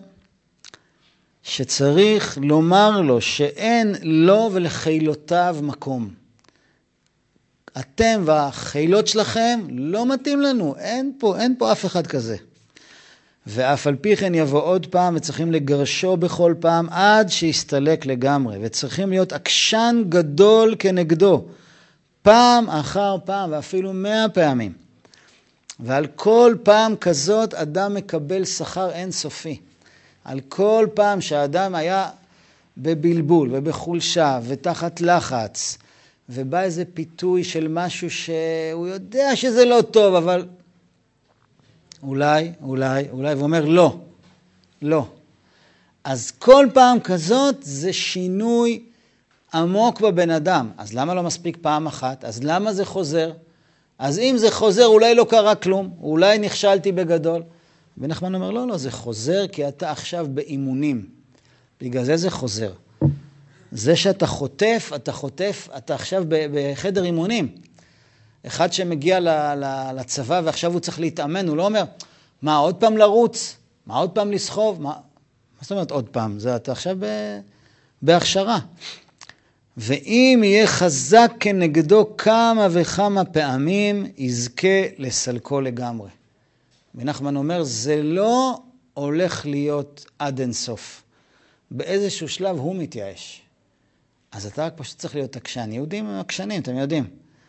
שצריך לומר לו שאין לו ולחילותיו מקום. אתם והחילות שלכם לא מתאים לנו, אין פה אף אחד כזה. ואף על פי כן יבוא עוד פעם, וצריכים לגרשו בכל פעם עד שיסתלק לגמרי, וצריכים להיות עקשן גדול כנגדו, פעם אחר פעם, ואפילו 100 פעמים. ועל כל פעם כזאת אדם מקבל שכר אינסופי. על כל פעם שהאדם היה בבלבול ובחולשה ותחת לחץ, ובא איזה פיתוי של משהו שהוא יודע שזה לא טוב, אבל אולי, ואומר לא. אז כל פעם כזאת זה שינוי עמוק בבן אדם. אז למה לא מספיק פעם אחת? אז למה זה חוזר? אז אם זה חוזר, אולי לא קרה כלום, אולי נכשלתי בגדול. ונחמן אומר, לא, זה חוזר כי אתה עכשיו באימונים. בגלל זה חוזר. זה שאתה חוטף, אתה עכשיו בחדר אימונים. אחד שמגיע לצבא ועכשיו הוא צריך להתאמן, הוא לא אומר, מה, עוד פעם לרוץ? מה, עוד פעם לסחוב? מה זאת אומרת עוד פעם? זה אתה עכשיו בהכשרה. ואם יהיה חזק כנגדו כמה וכמה פעמים, יזכה לסלקו לגמרי. ונחמן אומר, זה לא הולך להיות עד אינסוף. באיזשהו שלב הוא מתייאש. אז אתה רק פשוט צריך להיות עקשן. יהודים הם עקשנים, אתם יודעים.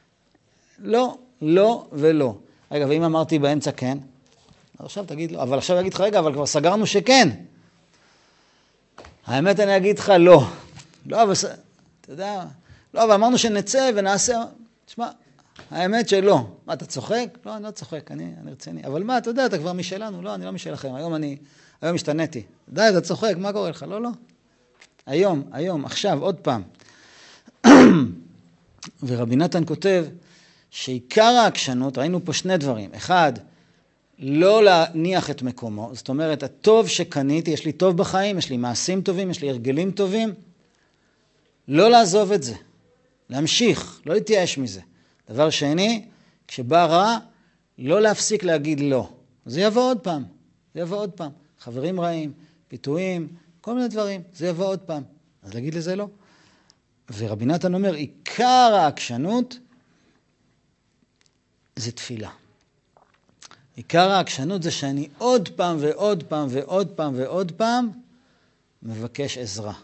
לא ולא. רגע, ואם אמרתי באמצע כן, עכשיו תגיד לא. אבל עכשיו אגיד לך, רגע, אבל כבר סגרנו שכן. האמת אני אגיד לך לא. לא, אבל אתה יודע, לא, אבל אמרנו שנצא ונעשה. תשמע, האמת שלא. מה, אתה צוחק? לא, אני לא צוחק, אני רציני. אבל מה, אתה יודע, אתה כבר משלנו. לא, אני לא משלכם. היום השתניתי. די, אתה צוחק, מה קורה לך? לא. היום, עכשיו, עוד פעם. ורבי נתן כותב שעיקר העקשנות, ראינו פה שני דברים. אחד, לא להניח את מקומו. זאת אומרת, הטוב שקניתי, יש לי טוב בחיים, יש לי מעשים טובים, יש לי הרגלים טובים. לא לעזוב את זה. להמשיך, לא להתייאש מזה. דבר שני, כשבא רע, לא להפסיק להגיד לא. זה יבוא עוד פעם. חברים רעים, פיתויים, כל מיני דברים. זה יבוא עוד פעם. אז להגיד לזה לא. ורבי נתן אומר, עיקר העקשנות זה תפילה. עיקר העקשנות זה שאני עוד פעם מבקש עזרה.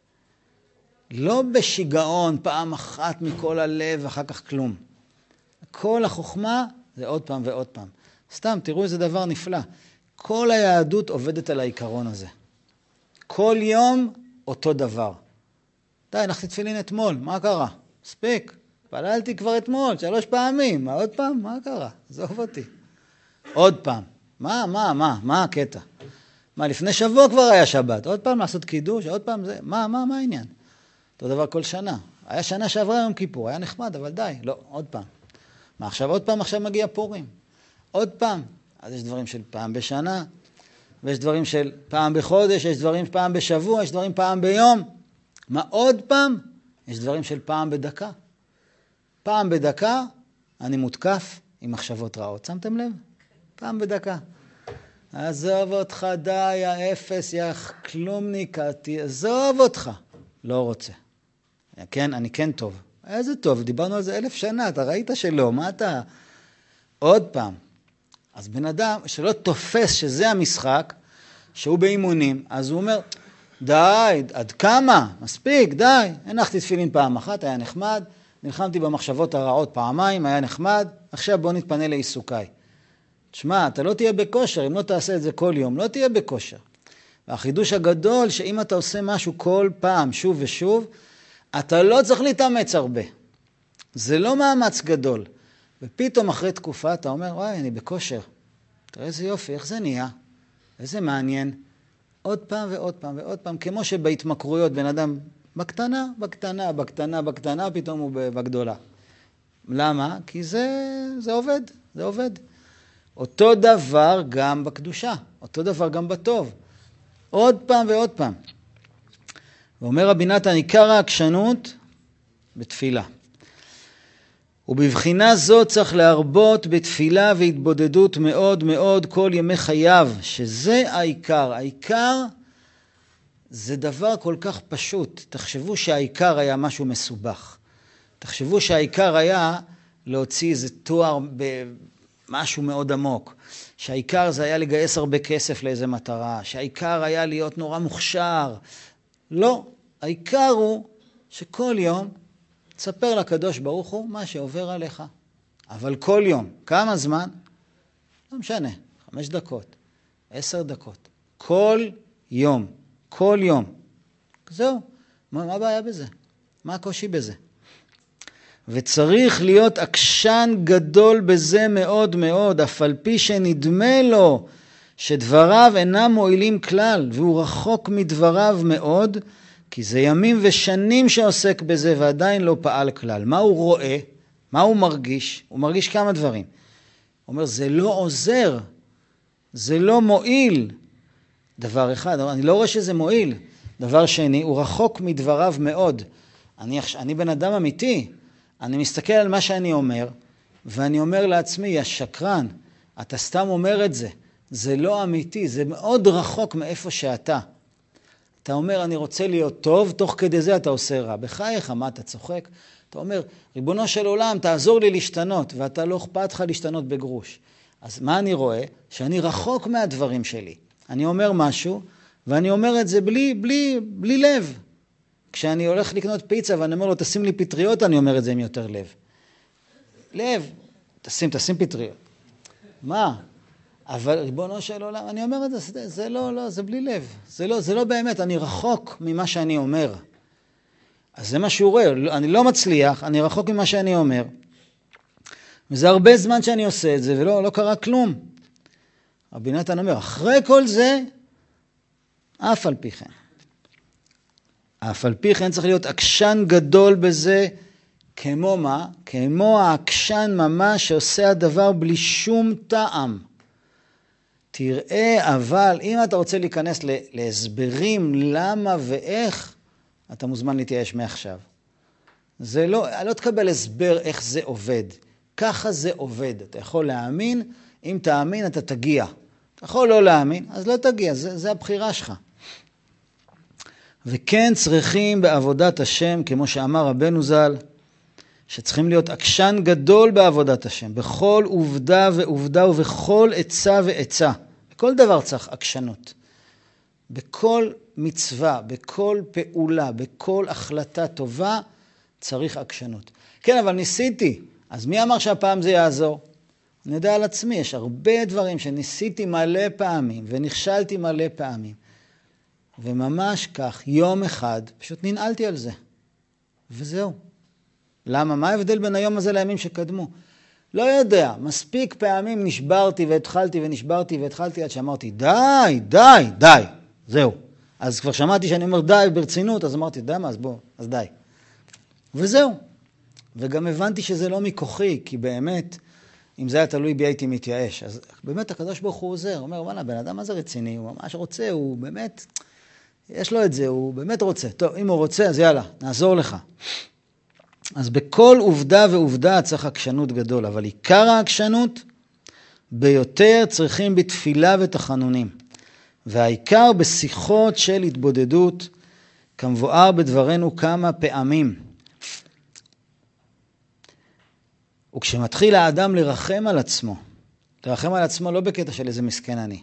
לא בשיגעון, פעם אחת מכל הלב, אחר כך כלום. כל החוכמה זה עוד פעם ועוד פעם. סתם, תראו איזה דבר נפלא. כל היהדות עובדת על העיקרון הזה. כל יום אותו דבר. די, הנחתי תפילין אתמול, מה קרה? מספיק, פללתי כבר אתמול, 3 פעמים, עוד פעם? מה קרה? עזוב אותי. עוד פעם. מה הקטע? מה, לפני שבוע כבר היה שבת, עוד פעם לעשות קידוש, עוד פעם זה, מה העניין? אותו דבר כל שנה. היה שנה שעברה יום כיפור, היה נחמד, אבל די, לא, עוד פעם. מה עכשיו עוד פעם? עכשיו מגיע פורים. עוד פעם. אז יש דברים של פעם בשנה, ויש דברים של פעם בחודש, יש דברים פעם בשבוע, יש דברים פעם ביום. מה עוד פעם? יש דברים של פעם בדקה. פעם בדקה אני מותקף עם מחשבות רעות. שמתם לב? פעם בדקה. עזוב אותך, די, האפס, יא כלומניק, עזוב אותך. לא רוצה. כן, אני כן טוב. איזה טוב, דיברנו על זה 1000 שנה, אתה ראית שלא, מה אתה? עוד פעם. אז בן אדם שלא תופס שזה המשחק, שהוא באימונים, אז הוא אומר, די, עד כמה? מספיק, די. הנחתי תפילין פעם אחת, היה נחמד, נלחמתי במחשבות הרעות פעמיים, היה נחמד, עכשיו בוא נתפנה לעיסוקיי. תשמע, אתה לא תהיה בכושר, אם לא תעשה את זה כל יום, לא תהיה בכושר. והחידוש הגדול, שאם אתה עושה משהו כל פעם, שוב ושוב, אתה לא צריך להתאמץ הרבה. זה לא מאמץ גדול. ופתאום אחרי תקופה אתה אומר, וואי, אני בכושר. תראה איזה יופי, איך זה נהיה? איזה מעניין. עוד פעם ועוד פעם ועוד פעם, כמו שבהתמכרויות בן אדם בקטנה, פתאום הוא בגדולה. למה? כי זה עובד. אותו דבר גם בקדושה, אותו דבר גם בטוב. עוד פעם ועוד פעם. ואומר רבי נתן, עיקר העקשנות בתפילה. ובבחינה זו צריך להרבות בתפילה והתבודדות מאוד מאוד כל ימי חייו, שזה העיקר. העיקר זה דבר כל כך פשוט. תחשבו שהעיקר היה משהו מסובך. תחשבו שהעיקר היה להוציא איזה תואר במשהו מאוד עמוק, שהעיקר זה היה לגייס הרבה כסף לאיזה מטרה, שהעיקר היה להיות נורא מוכשר. לא, העיקר הוא שכל יום תספר לקדוש ברוך הוא מה שעובר עליך. אבל כל יום, כמה זמן? לא משנה, 5 דקות, 10 דקות. כל יום, כל יום. זהו, מה הבעיה בזה? מה הקושי בזה? וצריך להיות עקשן גדול בזה מאוד מאוד, אף על פי שנדמה לו שדבריו אינם מועילים כלל, והוא רחוק מדבריו מאוד, כי זה ימים ושנים שעוסק בזה ועדיין לא פעל כלל. מה הוא רואה? מה הוא מרגיש? הוא מרגיש כמה דברים. הוא אומר, זה לא עוזר, זה לא מועיל. דבר אחד, אני לא רואה שזה מועיל. דבר שני, הוא רחוק מדבריו מאוד. אני בן אדם אמיתי, אני מסתכל על מה שאני אומר, ואני אומר לעצמי, יא שקרן, אתה סתם אומר את זה. זה לא אמיתי, זה מאוד רחוק מאיפה שאתה. אתה אומר, אני רוצה להיות טוב, תוך כדי זה אתה עושה רע. בחייך, מה אתה צוחק? אתה אומר, ריבונו של עולם, תעזור לי להשתנות, ואתה לא אכפת לך להשתנות בגרוש. אז מה אני רואה? שאני רחוק מהדברים שלי. אני אומר משהו, ואני אומר את זה בלי לב. כשאני הולך לקנות פיצה, ואני אומר לו, תשים לי פטריות, אני אומר את זה עם יותר לב. לב, תשים פטריות. מה? אבל ריבונו של עולם, אני אומר את זה, זה לא, זה בלי לב. זה לא באמת, אני רחוק ממה שאני אומר. אז זה מה שהוא רואה, אני לא מצליח, אני רחוק ממה שאני אומר. וזה הרבה זמן שאני עושה את זה, ולא קרה כלום. רבי נתן אומר, אחרי כל זה, אף על פי כן. אף על פי כן צריך להיות עקשן גדול בזה, כמו מה? כמו העקשן ממש שעושה הדבר בלי שום טעם. תראה, אבל אם אתה רוצה להיכנס להסברים למה ואיך, אתה מוזמן להתייאש מעכשיו. זה לא תקבל הסבר איך זה עובד. ככה זה עובד. אתה יכול להאמין, אם תאמין אתה תגיע. אתה יכול לא להאמין, אז לא תגיע, זה הבחירה שלך. וכן צריכים בעבודת השם, כמו שאמר רבנו ז"ל, שצריכים להיות עקשן גדול בעבודת השם, בכל עובדה ועובדה ובכל עצה ועצה. בכל דבר צריך עקשנות. בכל מצווה, בכל פעולה, בכל החלטה טובה, צריך עקשנות. כן, אבל ניסיתי. אז מי אמר שהפעם זה יעזור? אני יודע על עצמי, יש הרבה דברים שניסיתי מלא פעמים, ונכשלתי מלא פעמים. וממש כך, יום אחד, פשוט ננעלתי על זה. וזהו. למה? מה ההבדל בין היום הזה לימים שקדמו? לא יודע, מספיק פעמים נשברתי והתחלתי ונשברתי והתחלתי עד שאמרתי, די, זהו. אז כבר שמעתי שאני אומר די ברצינות, אז אמרתי, די מה, אז די. וזהו. וגם הבנתי שזה לא מכוחי, כי באמת, אם זה היה תלוי בי הייתי מתייאש. אז באמת הקדוש ברוך הוא עוזר, הוא אומר, וואלה, בן אדם מה זה רציני, הוא ממש רוצה, הוא באמת, יש לו את זה, הוא באמת רוצה. טוב, אם הוא רוצה, אז יאללה, נעזור לך. אז בכל עובדה ועובדה צריך עקשנות גדול, אבל עיקר העקשנות ביותר צריכים בתפילה ותחנונים. והעיקר בשיחות של התבודדות, כמבואר בדברנו כמה פעמים. וכשמתחיל האדם לרחם על עצמו, לרחם על עצמו לא בקטע של איזה מסכן אני,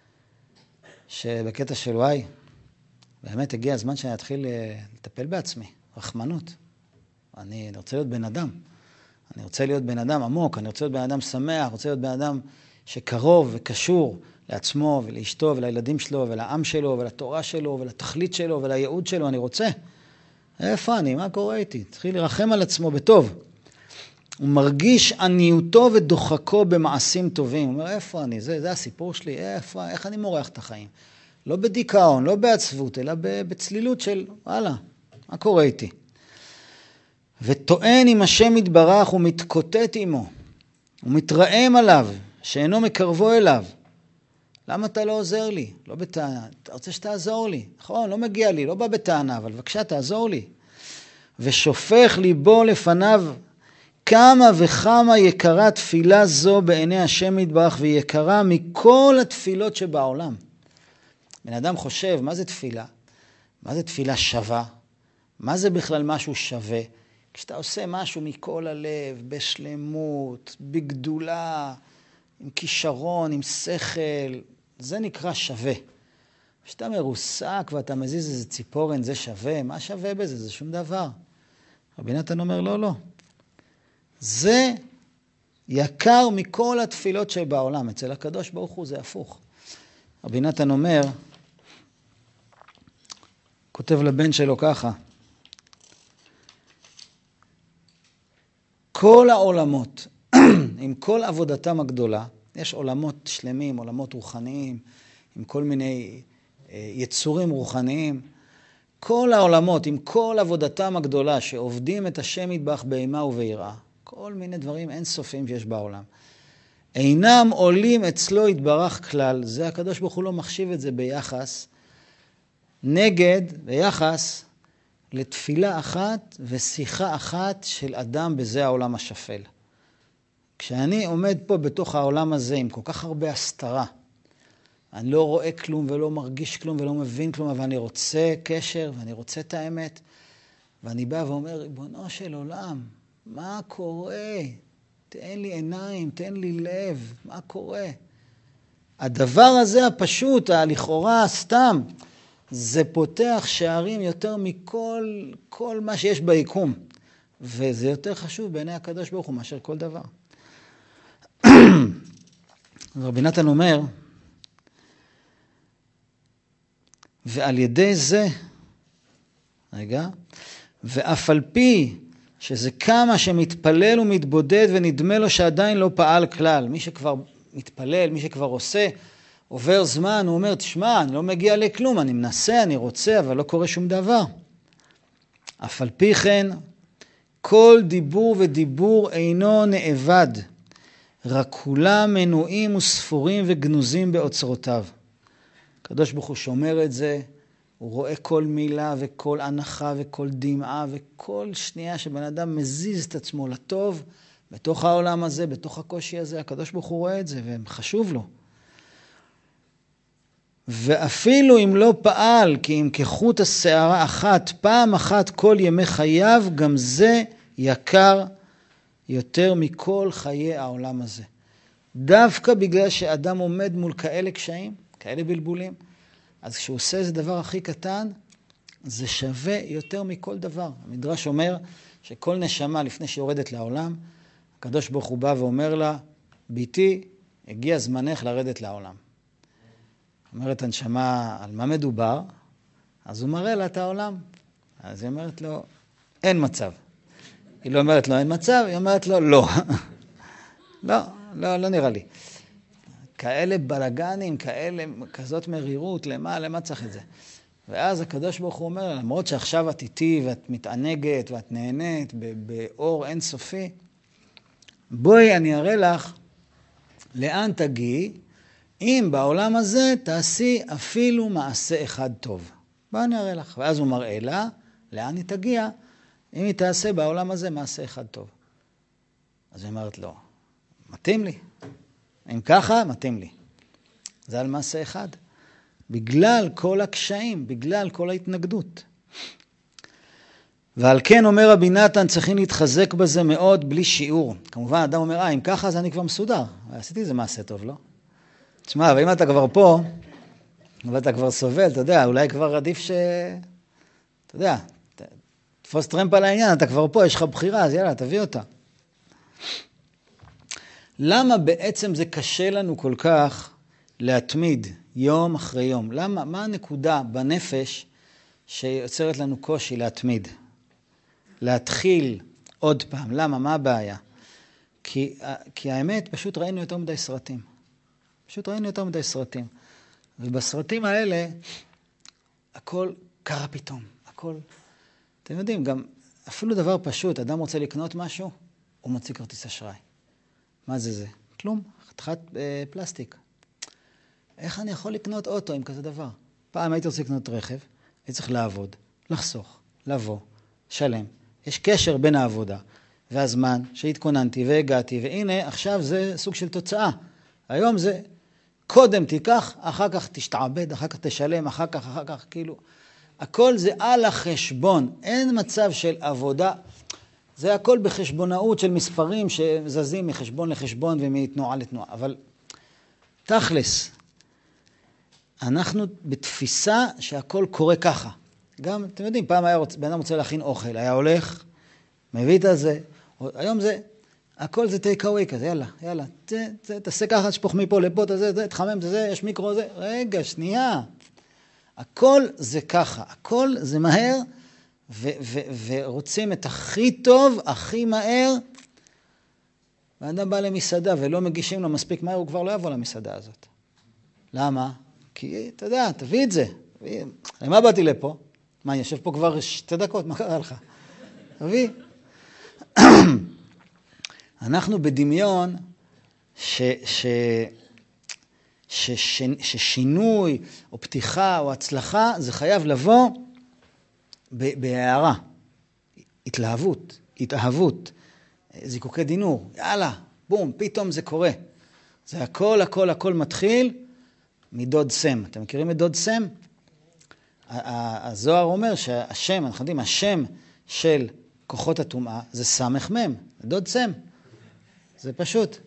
שבקטע של וואי, באמת הגיע הזמן שאני אתחיל לטפל בעצמי, רחמנות. אני רוצה להיות בן אדם. אני רוצה להיות בן אדם עמוק, אני רוצה להיות בן אדם שמח, רוצה להיות בן אדם שקרוב וקשור לעצמו ולאשתו ולילדים שלו ולעם שלו ולתורה שלו ולתכלית שלו ולייעוד שלו. אני רוצה. איפה אני? מה קורה איתי? תתחיל לרחם על עצמו בטוב. הוא מרגיש עניותו ודוחקו במעשים טובים. הוא אומר, איפה אני? זה הסיפור שלי. איך אני מורח את החיים? לא בדיכאון, לא בעצבות, אלא בצלילות של, וואלה, מה קורה איתי? וטוען עם השם יתברך ומתקוטט עמו, ומתרעם עליו, שאינו מקרבו אליו. למה אתה לא עוזר לי? לא בטענה. אתה רוצה שתעזור לי. נכון, לא מגיע לי, לא בא בטענה, אבל בבקשה תעזור לי. ושופך ליבו לפניו, כמה וכמה יקרה תפילה זו בעיני השם יתברך, והיא יקרה מכל התפילות שבעולם. בן אדם חושב, מה זה תפילה? מה זה תפילה שווה? מה זה בכלל משהו שווה? כשאתה עושה משהו מכל הלב, בשלמות, בגדולה, עם כישרון, עם שכל, זה נקרא שווה. כשאתה מרוסק ואתה מזיז איזה ציפורן, זה שווה. מה שווה בזה? זה שום דבר. רבי נתן אומר, לא, לא. זה יקר מכל התפילות שבעולם. אצל הקדוש ברוך הוא זה הפוך. רבי נתן אומר, כותב לבן שלו ככה, כל העולמות, עם כל עבודתם הגדולה, יש עולמות שלמים, עולמות רוחניים, עם כל מיני יצורים רוחניים, כל העולמות, עם כל עבודתם הגדולה, שעובדים את השם יתברך באימה וביראה, כל מיני דברים אינסופיים שיש בעולם, אינם עולים אצלו יתברך כלל, זה הקדוש ברוך הוא לא מחשיב את זה ביחס, ביחס לתפילה אחת ושיחה אחת של אדם בזה העולם השפל. כשאני עומד פה בתוך העולם הזה עם כל כך הרבה הסתרה, אני לא רואה כלום ולא מרגיש כלום ולא מבין כלום, אבל אני רוצה קשר ואני רוצה את האמת, ואני בא ואומר, ריבונו של עולם, מה קורה? תן לי עיניים, תן לי לב, מה קורה? הדבר הזה הפשוט, לכאורה סתם, זה פותח שערים יותר מכל מה שיש ביקום. וזה יותר חשוב בעיני הקדוש ברוך הוא מאשר כל דבר. רבי נתן אומר, ועל ידי זה, ואף על פי שזה כמה שמתפלל ומתבודד ונדמה לו שעדיין לא פעל כלל. מי שכבר מתפלל, מי שכבר עושה, עובר זמן, הוא אומר, תשמע, אני לא מגיע לכלום, אני מנסה, אני רוצה, אבל לא קורה שום דבר. אף על פי כן, כל דיבור ודיבור אינו נאבד, רק כולם מנועים וספורים וגנוזים באוצרותיו. הקדוש ברוך הוא שומר את זה, הוא רואה כל מילה וכל הנחה וכל דמעה וכל שנייה שבן אדם מזיז את עצמו לטוב, בתוך העולם הזה, בתוך הקושי הזה, הקדוש ברוך הוא רואה את זה וחשוב לו. ואפילו אם לא פעל, כי אם כחוט השערה אחת, פעם אחת כל ימי חייו, גם זה יקר יותר מכל חיי העולם הזה. דווקא בגלל שאדם עומד מול כאלה קשיים, כאלה בלבולים, אז כשהוא עושה איזה דבר הכי קטן, זה שווה יותר מכל דבר. המדרש אומר שכל נשמה לפני שיורדת לעולם, הקדוש ברוך הוא בא ואומר לה, ביתי, הגיע זמנך לרדת לעולם. אומרת הנשמה, על מה מדובר? אז הוא מראה לה את העולם. אז היא אומרת לו, אין מצב. היא לא אומרת לו, אין מצב, היא אומרת לו, לא. לא נראה לי. כאלה בלגנים, כזאת מרירות, למה צריך את זה? ואז הקדוש ברוך הוא אומר, למרות שעכשיו את איתי ואת מתענגת ואת נהנית באור אינסופי, בואי אני אראה לך לאן תגיעי, אם בעולם הזה תעשי אפילו מעשה אחד טוב. בואי אני אראה לך. ואז הוא מראה לה, לאן היא תגיע, אם היא תעשה בעולם הזה מעשה אחד טוב. אז היא אומרת לו, מתאים לי. אם ככה, מתאים לי. זה על מעשה אחד. בגלל כל הקשיים, בגלל כל ההתנגדות. ועל כן אומר רבי נתן, צריכים להתחזק בזה מאוד בלי שיעור. כמובן, אדם אומר, אם ככה, אז אני כבר מסודר. עשיתי איזה מעשה טוב, לא? תשמע, אבל אם אתה כבר פה, ואתה כבר סובל, אתה יודע, אולי כבר עדיף אתה יודע, תפוס טרמפ על העניין, אתה כבר פה, יש לך בחירה, אז יאללה, תביא אותה. למה בעצם זה קשה לנו כל כך להתמיד יום אחרי יום? מה הנקודה בנפש שיוצרת לנו קושי להתמיד? להתחיל עוד פעם. למה? מה הבעיה? כי האמת, פשוט ראינו יותר מדי סרטים. ובסרטים האלה, הכל קרה פתאום. הכל, אתם יודעים, גם אפילו דבר פשוט, אדם רוצה לקנות משהו, הוא מוציא כרטיס אשראי. מה זה? כלום, חתיכת פלסטיק. איך אני יכול לקנות אוטו עם כזה דבר? פעם הייתי רוצה לקנות רכב, הייתי צריך לעבוד, לחסוך, לבוא, שלם. יש קשר בין העבודה והזמן שהתכוננתי והגעתי, והנה עכשיו זה סוג של תוצאה. היום זה קודם תיקח, אחר כך תשתעבד, אחר כך תשלם, אחר כך, כאילו. הכל זה על החשבון. אין מצב של עבודה. זה הכל בחשבונאות של מספרים שזזים מחשבון לחשבון ומתנועה לתנועה. אבל תכלס, אנחנו בתפיסה שהכל קורה ככה. גם, אתם יודעים, פעם היה בן אדם רוצה להכין אוכל, היה הולך, מביא את זה, היום זה, הכל זה take away כזה, יאללה, תעשה ככה, שפוך מפה לפה, תחמם, יש מיקרו, רגע, שנייה. הכל זה ככה, הכל זה מהר, ורוצים את הכי טוב, הכי מהר. ואדם בא למסעדה ולא מגישים לו מספיק מהר, הוא כבר לא יבוא למסעדה הזאת. למה? כי, אתה יודע, תביא את זה. למה באתי לפה? מה, אני יושב פה כבר 2 דקות, מה קרה לך? תביא. אנחנו בדמיון ששינוי או פתיחה או הצלחה זה חייב לבוא בהערה, התאהבות, זיקוקי דינור, יאללה, בום, פתאום זה קורה. זה הכל מתחיל מדוד סם. אתם מכירים את דוד סם? הזוהר אומר שהשם, אנחנו יודעים, השם של כוחות הטומאה זה סמך מם, דוד סם. זה פשוט.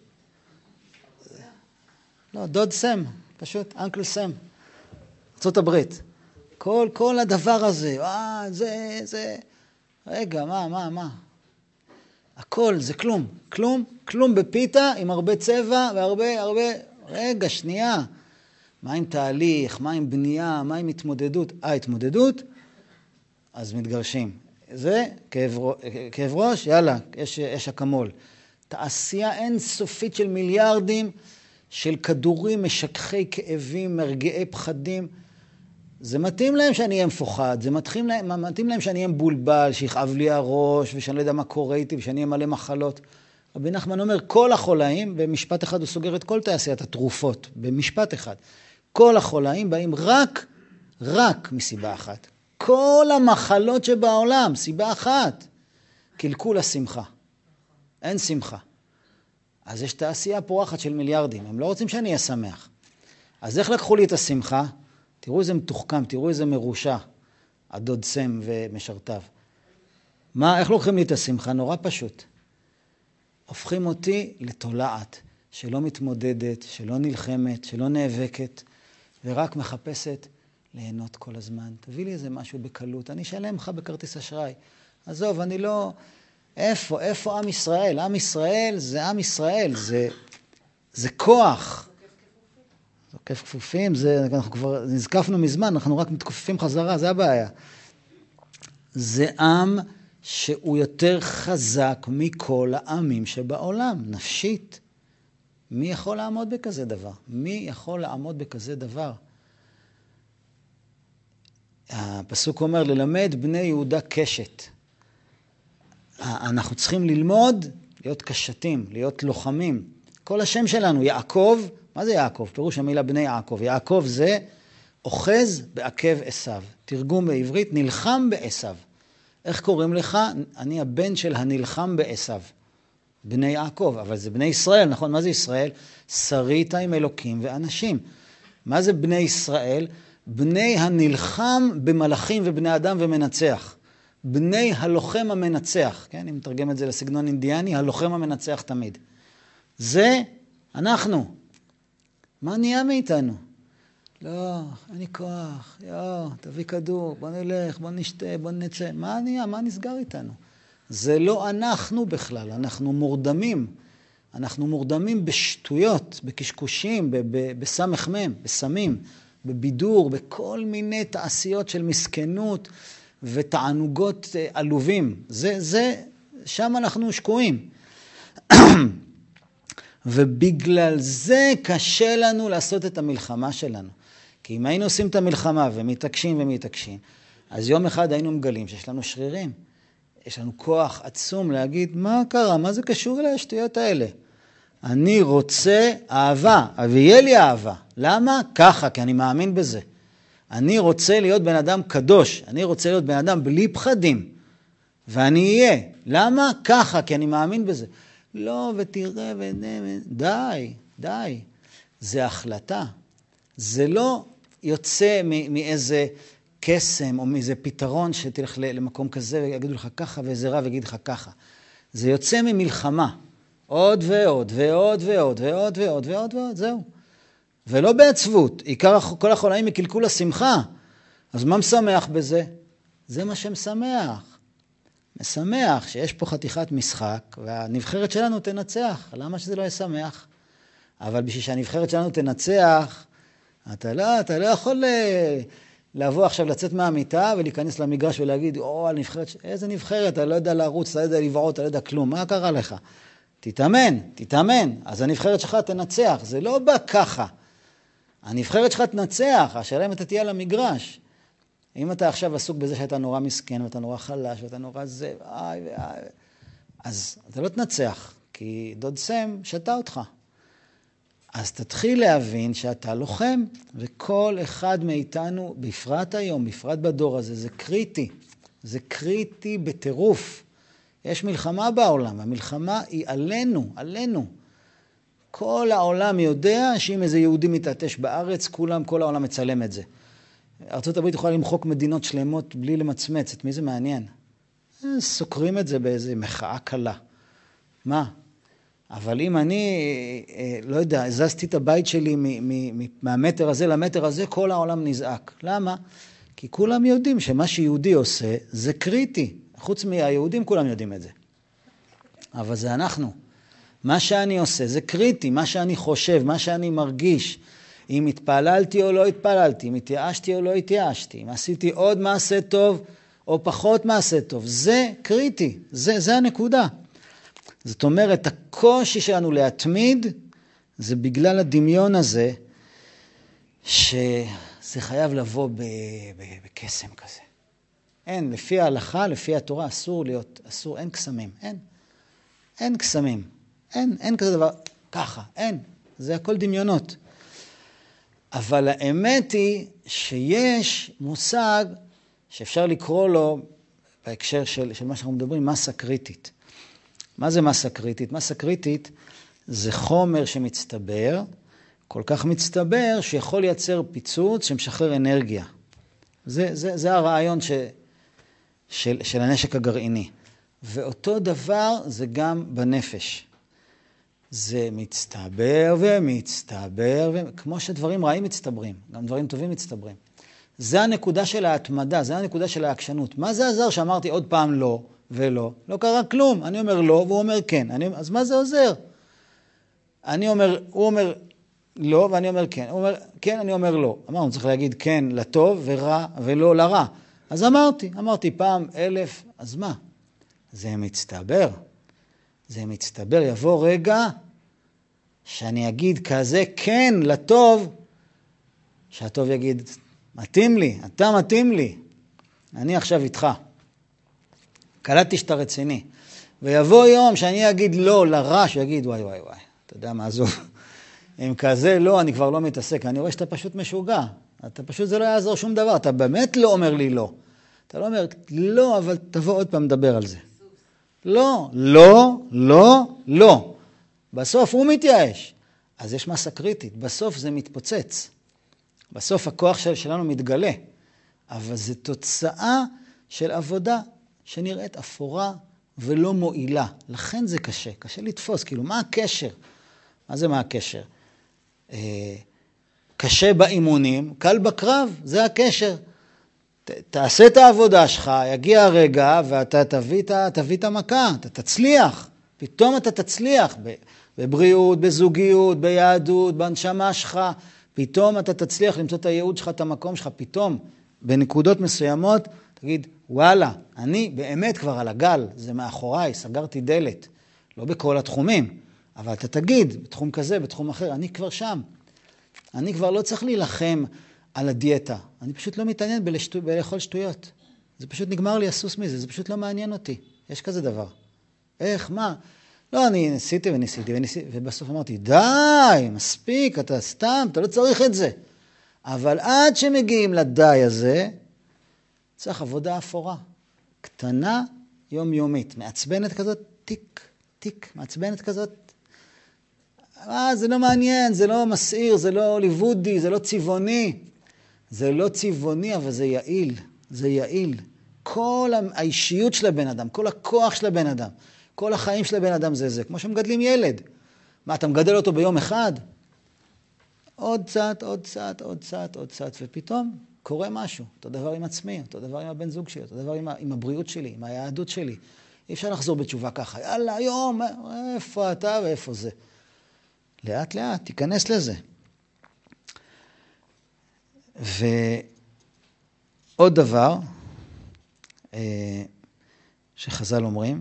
לא, דוד סם, פשוט, אנקל סם. ארצות הברית. כל הדבר הזה, זה, רגע, מה? הכל זה כלום בפיתה עם הרבה צבע והרבה, רגע, שנייה. מה עם תהליך, מה עם בנייה, מה עם התמודדות? התמודדות, אז מתגרשים. זה כאב ראש, יאללה, יש אקמול. תעשייה אינסופית של מיליארדים של כדורים, משככי כאבים, מרגעי פחדים. זה מתאים להם שאני אהיה מפוחד, זה מתאים להם שאני אהיה מבולבל, שיכאב לי הראש, ושאני לא יודע מה קורה איתי, ושאני אהיה מלא מחלות. רבי נחמן אומר, כל החולאים, במשפט אחד הוא סוגר את כל תעשיית התרופות, במשפט אחד. כל החולאים באים רק מסיבה אחת. כל המחלות שבעולם, סיבה אחת, קלקול השמחה. אין שמחה. אז יש תעשייה פורחת של מיליארדים, הם לא רוצים שאני אהיה שמח. אז איך לקחו לי את השמחה? תראו איזה מתוחכם, תראו איזה מרושע, הדוד סם ומשרתיו. איך לוקחים לי את השמחה? נורא פשוט. הופכים אותי לתולעת, שלא מתמודדת, שלא נלחמת, שלא נאבקת, ורק מחפשת ליהנות כל הזמן. תביא לי איזה משהו בקלות, אני אשלם לך בכרטיס אשראי. עזוב, אני לא... איפה עם ישראל? עם ישראל זה עם ישראל, זה כוח. זוקף כפופים, אנחנו כבר נזקפנו מזמן, אנחנו רק מתכופפים חזרה, זה הבעיה. זה עם שהוא יותר חזק מכל העמים שבעולם, נפשית. מי יכול לעמוד בכזה דבר? מי יכול לעמוד בכזה דבר? הפסוק אומר, ללמד בני יהודה קשת. אנחנו צריכים ללמוד, להיות קשתים, להיות לוחמים. כל השם שלנו, יעקב, מה זה יעקב? פירוש המילה בני יעקב. יעקב זה אוחז בעקב עשיו. תרגום בעברית, נלחם בעשיו. איך קוראים לך? אני הבן של הנלחם בעשיו. בני יעקב, אבל זה בני ישראל, נכון? מה זה ישראל? שרית עם אלוקים ואנשים. מה זה בני ישראל? בני הנלחם במלאכים ובני אדם ומנצח. בני הלוחם המנצח, כן? אם נתרגם את זה לסגנון אינדיאני, הלוחם המנצח תמיד. זה אנחנו. מה נהיה מאיתנו? לא, אין לי כוח, תביא כדור, בוא נלך, בוא נשתה, בוא נצא. מה נהיה? מה נסגר איתנו? זה לא אנחנו בכלל, אנחנו מורדמים. אנחנו מורדמים בשטויות, בקשקושים, בסמ"ם, בסמים, בבידור, בכל מיני תעשיות של מסכנות ותענוגות עלובים. שם אנחנו שקועים. ובגלל זה קשה לנו לעשות את המלחמה שלנו. כי אם היינו עושים את המלחמה ומתעקשים, אז יום אחד היינו מגלים שיש לנו שרירים. יש לנו כוח עצום להגיד, מה קרה? מה זה קשור אליי השטויות האלה? אני רוצה אהבה, ויהיה לי אהבה. למה? ככה, כי אני מאמין בזה. אני רוצה להיות בן אדם קדוש, אני רוצה להיות בן אדם בלי פחדים, ואני אהיה. למה? ככה, כי אני מאמין בזה. לא, ותראה, די. זה החלטה. זה לא יוצא מאיזה קסם או מאיזה פתרון שתלך למקום כזה ויגידו לך ככה ואיזה רב יגיד לך ככה. זה יוצא ממלחמה. עוד ועוד ועוד ועוד ועוד ועוד ועוד ועוד, זהו. ולא בעצבות. עיקר כל החולאים מקלקול השמחה. אז מה משמח בזה? זה מה שמשמח. משמח שיש פה חתיכת משחק והנבחרת שלנו תנצח. למה שזה לא ישמח? אבל בשביל שהנבחרת שלנו תנצח, אתה לא יכול לבוא עכשיו לצאת מהמיטה ולהיכנס למגרש ולהגיד, הנבחרת, איזה נבחרת, אתה לא יודע לרוץ, אתה לא יודע לבעוט, אתה לא יודע כלום, מה קרה לך? תתאמן, אז הנבחרת שלך תנצח, זה לא בא ככה. הנבחרת שלך תנצח, השאלה אם אתה תהיה על המגרש. אם אתה עכשיו עסוק בזה שאתה נורא מסכן, ואתה נורא חלש, ואתה נורא זה, אז אתה לא תנצח, כי דוד סם שתה אותך. אז תתחיל להבין שאתה לוחם, וכל אחד מאיתנו, בפרט היום, בפרט בדור הזה, זה קריטי. זה קריטי בטירוף. יש מלחמה בעולם, המלחמה היא עלינו. כל העולם יודע שאם איזה יהודי מתעטש בארץ, כל העולם מצלם את זה. ארצות הברית יכולה למחוק מדינות שלמות בלי למצמץ, את מי זה מעניין? סוקרים את זה באיזה מחאה קלה. מה? אבל אם אני, לא יודע, הזזתי את הבית שלי מהמטר הזה למטר הזה, כל העולם נזעק. למה? כי כולם יודעים שמה שיהודי עושה זה קריטי. חוץ מהיהודים כולם יודעים את זה. אבל זה אנחנו. מה שאני עושה זה קריטי, מה שאני חושב, מה שאני מרגיש. אם התפללתי או לא התפללתי, אם התייאשתי או לא התייאשתי, אם עשיתי עוד מעשה טוב או פחות מעשה טוב. זה קריטי, זה הנקודה. זאת אומרת, הקושי שלנו להתמיד, זה בגלל הדמיון הזה, שזה חייב לבוא בקסם כזה. אין, לפי ההלכה, לפי התורה, אסור, אין קסמים, אין קסמים, אין כזה דבר, ככה, אין, זה הכל דמיונות. אבל האמת היא שיש מושג שאפשר לקרוא לו, בהקשר של מה שאנחנו מדברים, מסה קריטית. מה זה מסה קריטית? מסה קריטית זה חומר שמצטבר, כל כך מצטבר שיכול לייצר פיצוץ שמשחרר אנרגיה. זה הרעיון של הנשק הגרעיני. ואותו דבר זה גם בנפש. זה מצטבר ומצטבר, כמו שדברים רעים מצטברים, גם דברים טובים מצטברים. זה הנקודה של ההתמדה, זה הנקודה של העקשנות. מה זה עזר שאמרתי עוד פעם לא ולא? לא קרה כלום. אני אומר לא והוא אומר כן. אז מה זה עוזר? הוא אומר לא ואני אומר כן. הוא אומר כן, אני אומר לא. אמרנו, צריך להגיד כן לטוב ורע ולא לרע. אז אמרתי פעם 1000, אז מה? זה מצטבר. זה מצטבר. יבוא רגע שאני אגיד כזה כן לטוב, שהטוב יגיד, מתאים לי, אתה מתאים לי, אני עכשיו איתך. קלטתי שאתה רציני. ויבוא יום שאני אגיד לא לרע, שיגיד וואי, אתה יודע מה עזוב. אם כזה לא, אני כבר לא מתעסק. אני רואה שאתה פשוט משוגע. אתה פשוט, זה לא יעזור שום דבר. אתה באמת לא אומר לי לא. אתה לא אומר, לא, אבל תבוא עוד פעם לדבר על זה. לא. בסוף הוא מתייאש. אז יש מסה קריטית. בסוף זה מתפוצץ. בסוף הכוח שלנו מתגלה. אבל זה תוצאה של עבודה שנראית אפורה ולא מועילה. לכן זה קשה. קשה לתפוס. כאילו, מה הקשר? מה זה מה הקשר? קשה באימונים, קל בקרב. זה הקשר. תעשה את העבודה שלך, יגיע הרגע ואתה תביא את המכה, אתה תצליח. פתאום אתה תצליח בבריאות, בזוגיות, ביהדות, בהנשמה שלך. פתאום אתה תצליח למצוא את הייעוד שלך, את המקום שלך. פתאום, בנקודות מסוימות, תגיד, וואלה, אני באמת כבר על הגל, זה מאחוריי, סגרתי דלת. לא בכל התחומים, אבל אתה תגיד, בתחום כזה, בתחום אחר, אני כבר שם. אני כבר לא צריך להילחם על הדיאטה. אני פשוט לא מתעניין בלאכול שטויות. זה פשוט נגמר לי הסוס מזה, זה פשוט לא מעניין אותי. יש כזה דבר. איך, מה? לא, אני ניסיתי, ובסוף אמרתי, די, מספיק, אתה סתם, אתה לא צריך את זה. אבל עד שמגיעים לדי הזה, צריך עבודה אפורה. קטנה, יומיומית. מעצבנת כזאת, תיק, מעצבנת כזאת. זה לא מעניין, זה לא מסעיר, זה לא הוליוודי, זה לא צבעוני. זה לא צבעוני, אבל זה יעיל. זה יעיל. כל האישיות של הבן אדם, כל הכוח של הבן אדם, כל החיים של הבן אדם זה זה. כמו שמגדלים ילד. מה, אתה מגדל אותו ביום אחד? עוד קצת, עוד קצת, עוד קצת, עוד קצת, ופתאום קורה משהו. אותו דבר עם עצמי, אותו דבר עם הבן זוג שלי, אותו דבר עם הבריאות שלי, עם היהדות שלי. אי אפשר לחזור בתשובה ככה. יאללה, היום, איפה אתה ואיפה זה? לאט לאט, תיכנס לזה. ועוד דבר שחז"ל אומרים,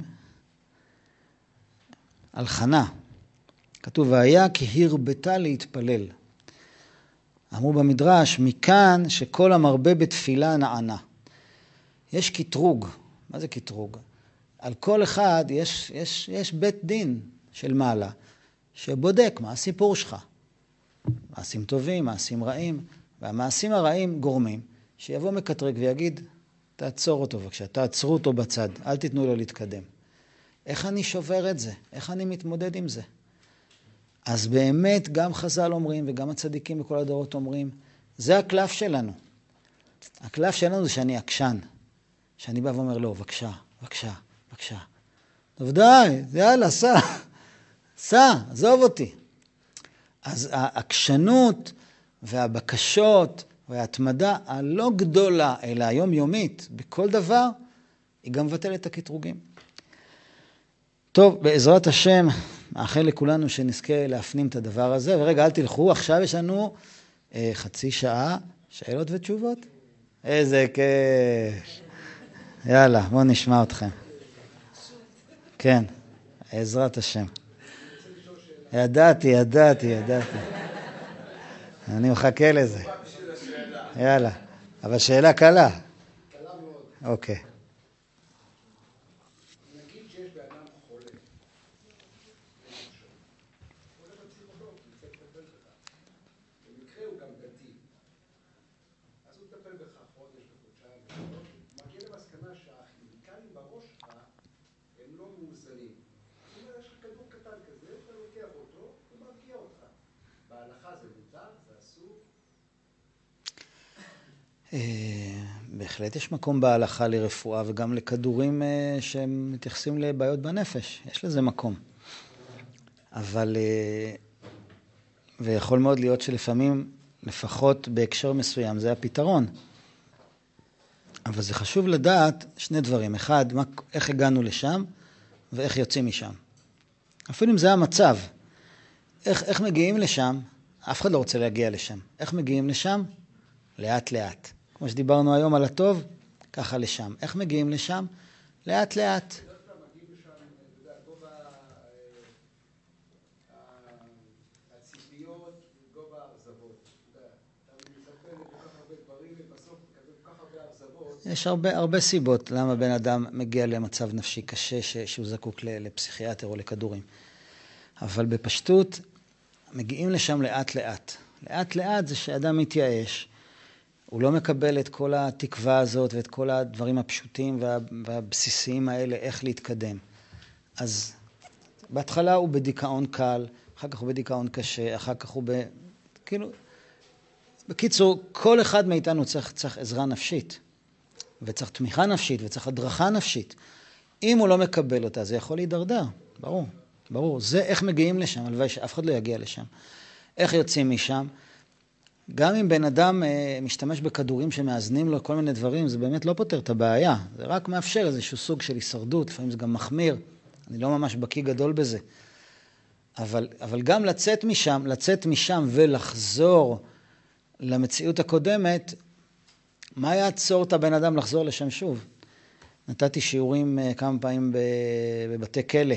על חנה, כתוב, והיה כי הרבתה להתפלל. אמרו במדרש, מכאן שכל המרבה בתפילה נענה. יש קטרוג. מה זה קטרוג? על כל אחד יש בית דין של מעלה, שבודק מה הסיפור שלך. מעשים טובים, מעשים רעים, והמעשים הרעים גורמים, שיבוא מקטרג ויגיד, תעצור אותו בבקשה, תעצרו אותו בצד, אל תיתנו לו להתקדם. איך אני שובר את זה? איך אני מתמודד עם זה? אז באמת גם חז"ל אומרים, וגם הצדיקים בכל הדורות אומרים, זה הקלף שלנו. הקלף שלנו זה שאני עקשן. שאני בא ואומר, לא, בבקשה, בבקשה, בבקשה. טוב די, יאללה, סע, עזוב אותי. אז העקשנות והבקשות וההתמדה הלא גדולה, אלא היומיומית, בכל דבר, היא גם מבטלת את הקטרוגים. טוב, בעזרת השם, מאחל לכולנו שנזכה להפנים את הדבר הזה, ורגע, אל תלכו, עכשיו יש לנו חצי שעה, שאלות ותשובות. איזה כיף. יאללה, בואו נשמע אתכם. כן, בעזרת השם. ידעתי. אני מחכה לזה. יאללה, אבל שאלה קלה. קלה מאוד. אוקיי. נגיד שיש באדם חולה. חולה בפסיכולוג, הוא יטפל בך. במקרה הוא גם דתי. אז הוא יטפל בך חודש וחודשיים וחודש. מגיע למסקנה שהכימיקלים בראש שלך הם לא מאוזנים. זאת אומרת, יש לך כדור קטן כזה, אתה לוקח אותו ומרגיע אותך. בהלכה זה מותר, זה אסור. בהחלט יש מקום בהלכה לרפואה וגם לכדורים שמתייחסים לבעיות בנפש. יש לזה מקום. אבל, ויכול מאוד להיות שלפעמים, לפחות בהקשר מסוים, זה הפתרון. אבל זה חשוב לדעת שני דברים. אחד, איך הגענו לשם ואיך יוצאים משם. אפילו אם זה המצב. איך מגיעים לשם? אף אחד לא רוצה להגיע לשם. איך מגיעים לשם? לאט לאט. כמו שדיברנו היום על הטוב, ככה לשם. איך מגיעים לשם? לאט לאט. מגיעים לשם, אתה יודע, גובה הציפיות, גובה האכזבות. אתה מצפה לכל כך הרבה דברים, ובסוף כל כך הרבה אכזבות. יש הרבה סיבות למה בן אדם מגיע למצב נפשי קשה שהוא זקוק לפסיכיאטר או לכדורים. אבל בפשטות, מגיעים לשם לאט לאט. לאט לאט זה שאדם מתייאש. הוא לא מקבל את כל התקווה הזאת ואת כל הדברים הפשוטים והבסיסיים האלה, איך להתקדם. אז בהתחלה הוא בדיכאון קל, אחר כך הוא בדיכאון קשה, אחר כך הוא כאילו, בקיצור, כל אחד מאיתנו צריך עזרה נפשית, וצריך תמיכה נפשית, וצריך הדרכה נפשית. אם הוא לא מקבל אותה, זה יכול להידרדר, ברור. זה איך מגיעים לשם, הלוואי שאף אחד לא יגיע לשם. איך יוצאים משם? גם אם בן אדם משתמש בכדורים שמאזנים לו כל מיני דברים, זה באמת לא פותר את הבעיה. זה רק מאפשר איזשהו סוג של הישרדות, לפעמים זה גם מחמיר. אני לא ממש בקיא גדול בזה. אבל גם לצאת משם ולחזור למציאות הקודמת, מה יעצור את הבן אדם לחזור לשם שוב? נתתי שיעורים כמה פעמים בבתי כלא,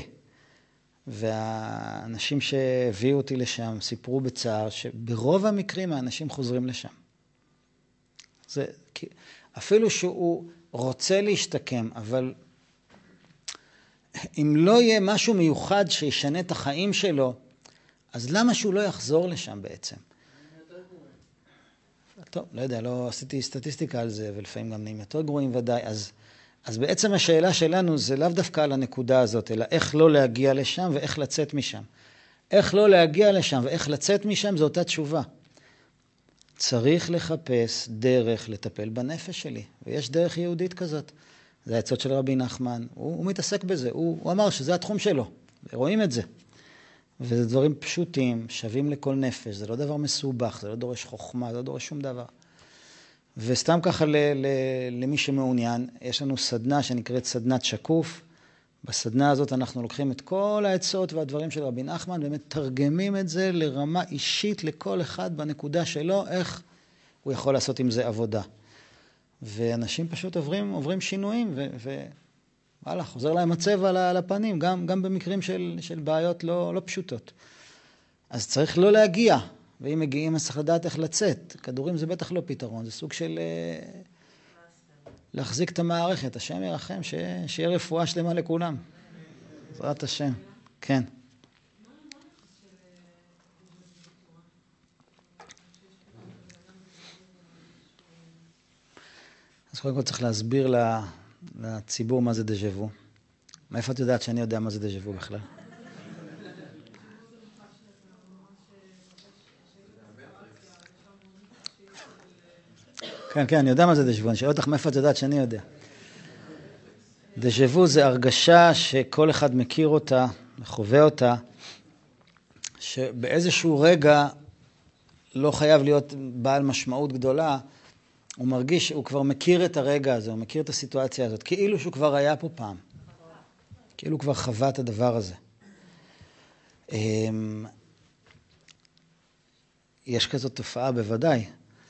והאנשים שהביאו אותי לשם סיפרו בצער שברוב המקרים האנשים חוזרים לשם. זה, אפילו שהוא רוצה להשתקם, אבל אם לא יהיה משהו מיוחד שישנה את החיים שלו, אז למה שהוא לא יחזור לשם בעצם? טוב, לא יודע, לא עשיתי סטטיסטיקה על זה, ולפעמים גם נהיים יותר גרועים ודאי, אז בעצם השאלה שלנו זה לאו דווקא על הנקודה הזאת, אלא איך לא להגיע לשם ואיך לצאת משם. איך לא להגיע לשם ואיך לצאת משם זו אותה תשובה. צריך לחפש דרך לטפל בנפש שלי, ויש דרך יהודית כזאת. זה העצות של רבי נחמן, הוא מתעסק בזה, הוא אמר שזה התחום שלו, רואים את זה. וזה דברים פשוטים, שווים לכל נפש, זה לא דבר מסובך, זה לא דורש חוכמה, זה לא דורש שום דבר. וסתם ככה למי שמעוניין, יש לנו סדנה שנקראת סדנת שקוף. בסדנה הזאת אנחנו לוקחים את כל העצות והדברים של רבי נחמן, ומתרגמים את זה לרמה אישית לכל אחד בנקודה שלו, איך הוא יכול לעשות עם זה עבודה. ואנשים פשוט עוברים שינויים, וואלה, חוזר להם הצבע על הפנים, גם במקרים של בעיות לא פשוטות. אז צריך לא להגיע, ואם מגיעים אז צריך לדעת איך לצאת. כדורים זה בטח לא פתרון, זה סוג של להחזיק את המערכת. השם ירחם, שיהיה רפואה שלמה לכולם. בעזרת השם. כן. אז קודם כל צריך להסביר לציבור מה זה דז'ה-וו. מאיפה את יודעת שאני יודע מה זה דז'ה-וו בכלל? כן, אני יודע מה זה דז'ה-וו. אני שואל אותך מאיפה את יודעת שאני יודע. דז'ה-וו זה הרגשה שכל אחד מכיר אותה, וחווה אותה, שבאיזשהו רגע לא חייב להיות בעל משמעות גדולה, הוא מרגיש, הוא כבר מכיר את הרגע הזה, הוא מכיר את הסיטואציה הזאת, כאילו שהוא כבר היה פה פעם. כאילו הוא כבר חווה את הדבר הזה. יש כזאת תופעה בוודאי,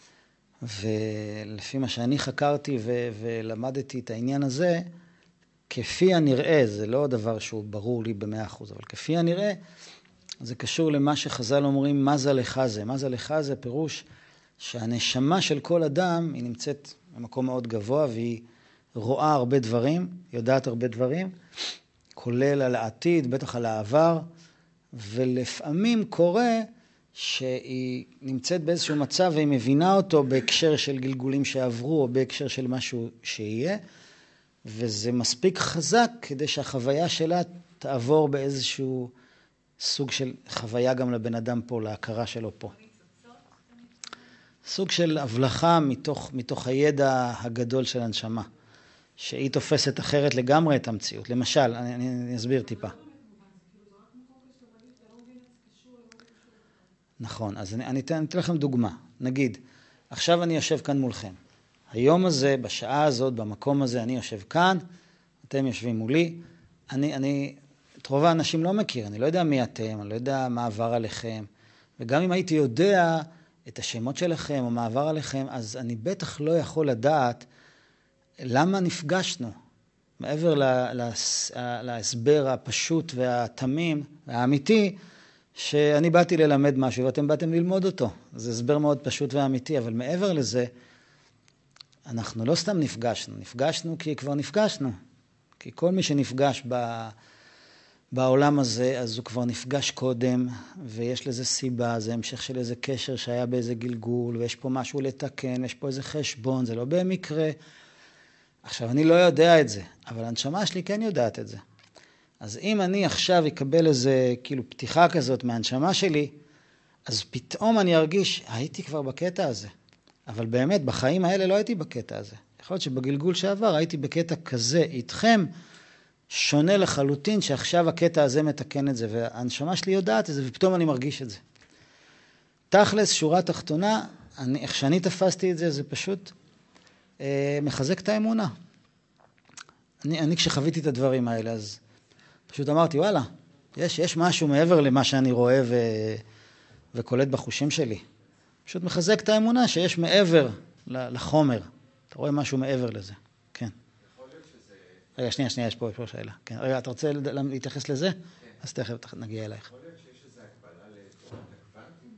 ולפי מה שאני חקרתי ולמדתי את העניין הזה, כפי הנראה, זה לא דבר שהוא ברור לי ב100%, אבל כפי הנראה, זה קשור למה שחז"ל אומרים, מה זה לך זה. מה זה לך זה פירוש שהנשמה של כל אדם היא נמצאת במקום מאוד גבוה, והיא רואה הרבה דברים, יודעת הרבה דברים, כולל על העתיד, בטח על העבר, ולפעמים קורה שהיא נמצאת באיזשהו מצב והיא מבינה אותו בהקשר של גלגולים שעברו, או בהקשר של משהו שיהיה, וזה מספיק חזק כדי שהחוויה שלה תעבור באיזשהו סוג של חוויה גם לבן אדם פה, להכרה שלו פה. סוג של הבלחה מתוך הידע הגדול של הנשמה, שהיא תופסת אחרת לגמרי את המציאות. למשל, אני אסביר טיפה. נכון, אז אני אתן לכם דוגמה. נגיד, עכשיו אני יושב כאן מולכם. היום הזה, בשעה הזאת, במקום הזה, אני יושב כאן, אתם יושבים מולי. את רוב האנשים לא מכיר, אני לא יודע מי אתם, אני לא יודע מה עבר עליכם. וגם אם הייתי יודע את השמות שלכם או מה עבר עליכם, אז אני בטח לא יכול לדעת למה נפגשנו. מעבר להסבר הפשוט והתמים והאמיתי, שאני באתי ללמד משהו ואתם באתם ללמוד אותו. זה הסבר מאוד פשוט ואמיתי, אבל מעבר לזה, אנחנו לא סתם נפגשנו כי כבר נפגשנו. כי כל מי שנפגש בעולם הזה, אז הוא כבר נפגש קודם, ויש לזה סיבה, זה המשך של איזה קשר שהיה באיזה גלגול, ויש פה משהו לתקן, יש פה איזה חשבון, זה לא במקרה. עכשיו, אני לא יודע את זה, אבל הנשמה שלי כן יודעת את זה. אז אם אני עכשיו אקבל איזה כאילו פתיחה כזאת מהנשמה שלי, אז פתאום אני ארגיש, הייתי כבר בקטע הזה. אבל באמת, בחיים האלה לא הייתי בקטע הזה. יכול להיות שבגלגול שעבר הייתי בקטע כזה איתכם, שונה לחלוטין, שעכשיו הקטע הזה מתקן את זה, והנשמה שלי יודעת את זה, ופתאום אני מרגיש את זה. תכלס, שורה תחתונה, איך שאני תפסתי את זה, זה פשוט מחזק את האמונה. אני כשחוויתי את הדברים האלה, אז פשוט אמרתי, וואלה, יש משהו מעבר למה שאני רואה וקולט בחושים שלי. פשוט מחזק את האמונה שיש מעבר לחומר. אתה רואה משהו מעבר לזה. כן. רגע, שנייה, יש פה שאלה. כן. רגע, אתה רוצה להתייחס לזה? אז תכף נגיע אלייך. יכול להיות שיש איזו הקבלה לתורת הקוונטים?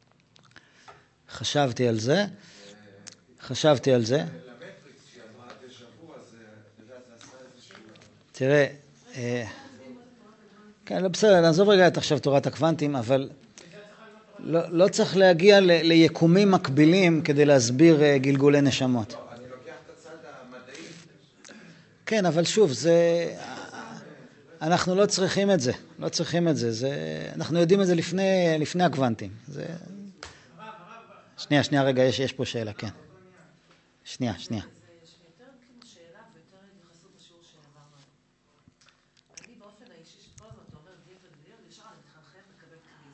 חשבתי על זה. למטריקס שהיא אמרה דז'ה-וו, אז אתה יודע, זה עשה איזשהו... תראה, כן, לא בסדר, נעזוב רגע את עכשיו תורת הקוונטים, אבל לא צריך להגיע ליקומים מקבילים כדי להסביר גלגולי נשמות. לא, אני לוקח את הצד המדעי. כן, אבל שוב, אנחנו לא צריכים את זה. לא צריכים את זה. אנחנו יודעים את זה לפני הקוונטים. שנייה, רגע, יש פה שאלה, כן. שנייה. זה יותר כאילו שאלה ויותר התייחסות לשיעור שעברנו. אני באופן האישי שכל הזמן אתה אומר גבר גבר, ישר אני מתחנכם לקבל קריז.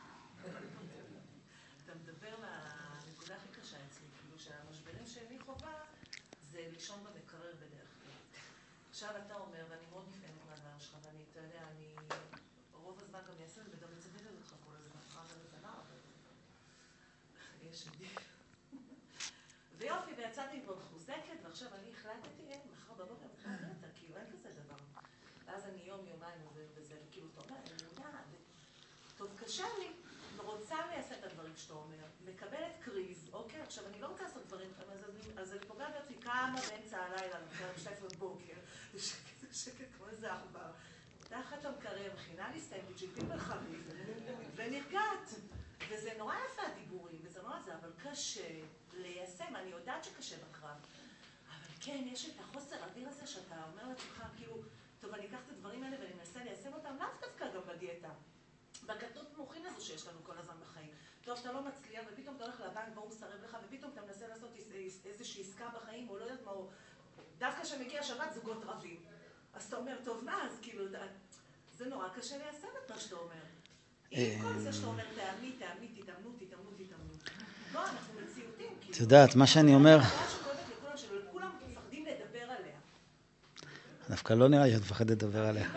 אתה מדבר לנקודה הכי קשה אצלי, כאילו שהמשברים שאני חובה זה לישון במקרר בדרך כלל. עכשיו אתה אומר, ואני מאוד נפעמת מהדבר שלך, ואני, אתה יודע, אני רוב הזמן גם אעשה את זה, וגם מצטטת אותך כל הזמן, אחר כך זה נער, יש עדיף. ויופי, ויצאתי מאוד חוזקת, ועכשיו אני החלטתי, מחר בבוקר אני חייבת אותה, כאילו אין כזה דבר. ואז אני יומיים עובד בזה, וכאילו אתה אומר, אני יודעת, טוב, קשה לי, רוצה ליישם את הדברים שאתה אומר, מקבלת קריז, אוקיי, עכשיו אני לא רוצה לעשות דברים, אז אני פוגעת בעצמי כמה באמצע הלילה, נתחילה ב-2 בבוקר, שקט כמו איזה עכבר, תחת המקרר, מכינה לי סטנדוויץ' פלפל חביב, ונרגעת. וזה נורא יפה הדיבורים, וזה נורא זה, אבל קשה ליישם, אני יודעת שקשה בקרב. אבל כן, יש את החוסר אוויר הזה שאתה אומר לעצמך, כאילו, טוב, אני אקח את הדברים האלה ואני מנסה ליישם אותם, לאו דווקא גם בדיאטה. בקטנות מוחין הזו שיש לנו כל הזמן בחיים. טוב, אתה לא מצליח, ופתאום אתה הולך לבנק, בואו מסרב לך, ופתאום אתה מנסה לעשות איזושהי עסקה בחיים, או לא יודעת מה, או דווקא כשמגיע שבת זוגות רבים. אז אתה אומר, טוב, מה, אז כאילו, זה נורא קשה ליישם את מה שאתה אומר. עם כל זה שאתה אומר, תתאמנו. לא, אנחנו מציאותים. את יודעת, מה שאני אומר... כולם מפחדים לדבר עליה. דווקא לא נראה שאת מפחדת לדבר עליה.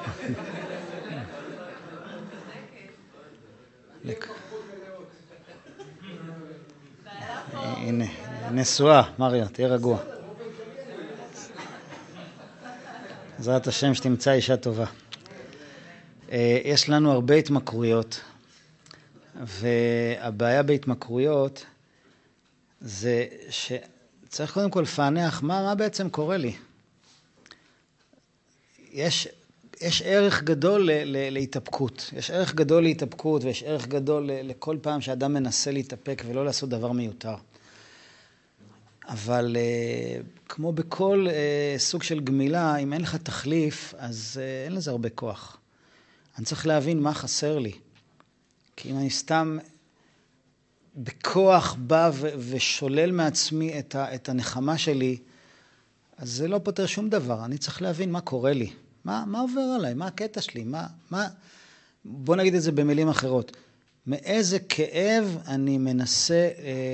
הנה, נשואה, מריה, תהיה רגוע. בעזרת השם שתמצא אישה טובה. יש לנו הרבה התמכרויות, והבעיה בהתמכרויות זה שצריך קודם כל לפענח מה בעצם קורה לי. יש ערך גדול להתאפקות. יש ערך גדול להתאפקות, ויש ערך גדול לכל פעם שאדם מנסה להתאפק ולא לעשות דבר מיותר. אבל כמו בכל סוג של גמילה, אם אין לך תחליף, אז אין לזה הרבה כוח. אני צריך להבין מה חסר לי. כי אם אני סתם בכוח בא ושולל מעצמי את הנחמה שלי, אז זה לא פותר שום דבר. אני צריך להבין מה קורה לי. מה עובר עליי? מה הקטע שלי? בוא נגיד את זה במילים אחרות. מאיזה כאב אני מנסה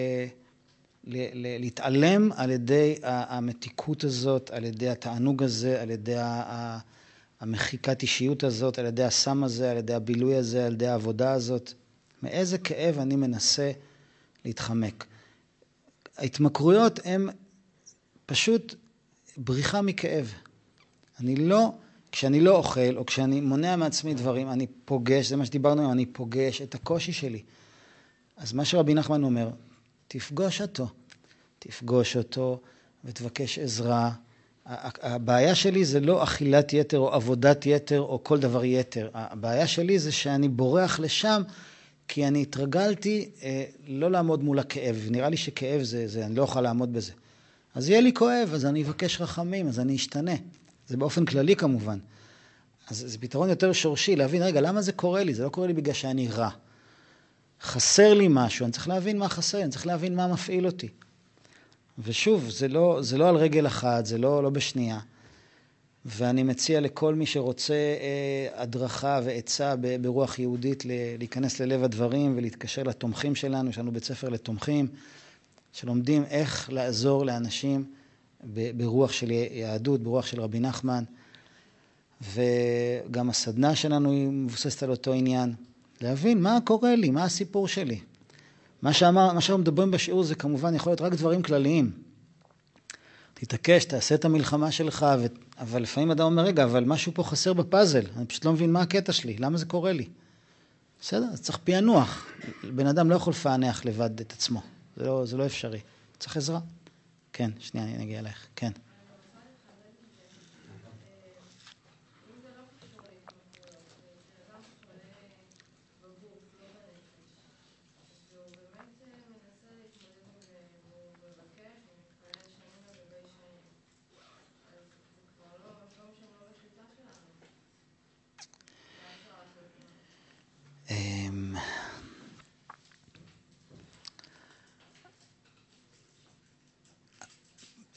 להתעלם על ידי המתיקות הזאת, על ידי התענוג הזה, על ידי המחיקת אישיות הזאת, על ידי הסם הזה, על ידי הבילוי הזה, על ידי העבודה הזאת. מאיזה כאב אני מנסה להתחמק. ההתמכרויות הן פשוט בריחה מכאב. כשאני לא אוכל, או כשאני מונע מעצמי דברים, אני פוגש, זה מה שדיברנו, אני פוגש את הקושי שלי. אז מה שרבי נחמן אומר, תפגוש אותו ותבקש עזרה. הבעיה שלי זה לא אכילת יתר או עבודת יתר או כל דבר יתר. הבעיה שלי זה שאני בורח לשם כי אני התרגלתי לא לעמוד מול הכאב. נראה לי שכאב זה אני לא אוכל לעמוד בזה. אז יהיה לי כואב, אז אני אבקש רחמים, אז אני אשתנה. זה באופן כללי כמובן. אז זה פתרון יותר שורשי, להבין, רגע, למה זה קורה לי? זה לא קורה לי בגלל שאני רע. חסר לי משהו, אני צריך להבין מה חסר, אני צריך להבין מה מפעיל אותי. ושוב, זה לא על רגל אחת, זה לא בשנייה. ואני מציע לכל מי שרוצה הדרכה ועצה ברוח יהודית להיכנס ללב הדברים ולהתקשר לתומכים שלנו, יש לנו בית ספר לתומכים, שלומדים איך לעזור לאנשים ברוח של יהדות, ברוח של רבי נחמן, וגם הסדנה שלנו היא מבוססת על אותו עניין. להבין מה קורה לי, מה הסיפור שלי. מה שאנחנו מדברים בשיעור זה כמובן יכול להיות רק דברים כלליים. תתעקש, תעשה את המלחמה שלך, אבל לפעמים אדם אומר, רגע, אבל משהו פה חסר בפאזל, אני פשוט לא מבין מה הקטע שלי, למה זה קורה לי? בסדר, אז צריך פענוח. בן אדם לא יכול לפענח לבד את עצמו, זה לא אפשרי. צריך עזרה. כן, שנייה, אני נגיע אליך, כן.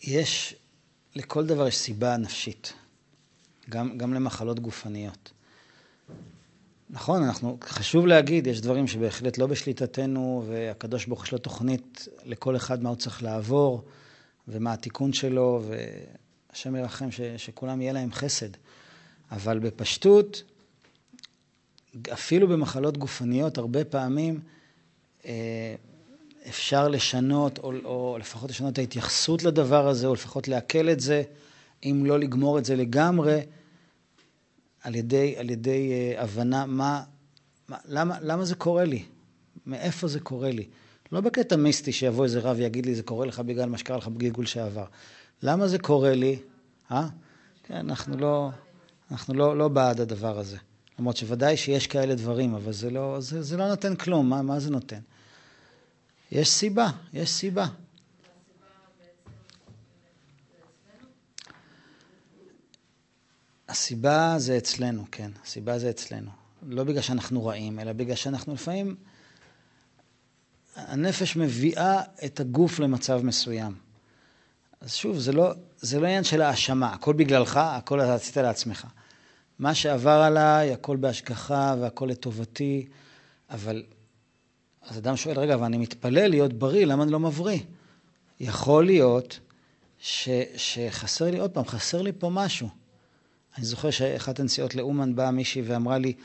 יש, לכל דבר יש סיבה נפשית, גם למחלות גופניות. נכון, חשוב להגיד, יש דברים שבהחלט לא בשליטתנו, והקדוש ברוך יש לו תוכנית לכל אחד מה הוא צריך לעבור, ומה התיקון שלו, והשם ירחם שכולם יהיה להם חסד. אבל בפשטות, אפילו במחלות גופניות, הרבה פעמים אפשר לשנות, או לפחות לשנות את ההתייחסות לדבר הזה, או לפחות להקל את זה, אם לא לגמור את זה לגמרי, על ידי הבנה למה זה קורה לי, מאיפה זה קורה לי. לא בקטע מיסטי שיבוא איזה רב ויגיד לי, זה קורה לך בגלל מה שקרה לך בגלגול שעבר. למה זה קורה לי? כן, אנחנו לא בעד הדבר הזה. למרות שוודאי שיש כאלה דברים, אבל זה לא נותן כלום. מה זה נותן? יש סיבה. הסיבה זה אצלנו, כן. הסיבה זה אצלנו. לא בגלל שאנחנו רעים, אלא בגלל שאנחנו לפעמים, הנפש מביאה את הגוף למצב מסוים. אז שוב, זה לא עניין של האשמה. הכל בגללך, הכל עשית לעצמך. מה שעבר עליי, הכל בהשגחה והכל לטובתי, אבל אז אדם שואל, רגע, ואני מתפלל להיות בריא, למה אני לא מבריא? יכול להיות שחסר לי, עוד פעם, חסר לי פה משהו. אני זוכר שאחת הנסיעות לאומן באה מישהי ואמרה לי,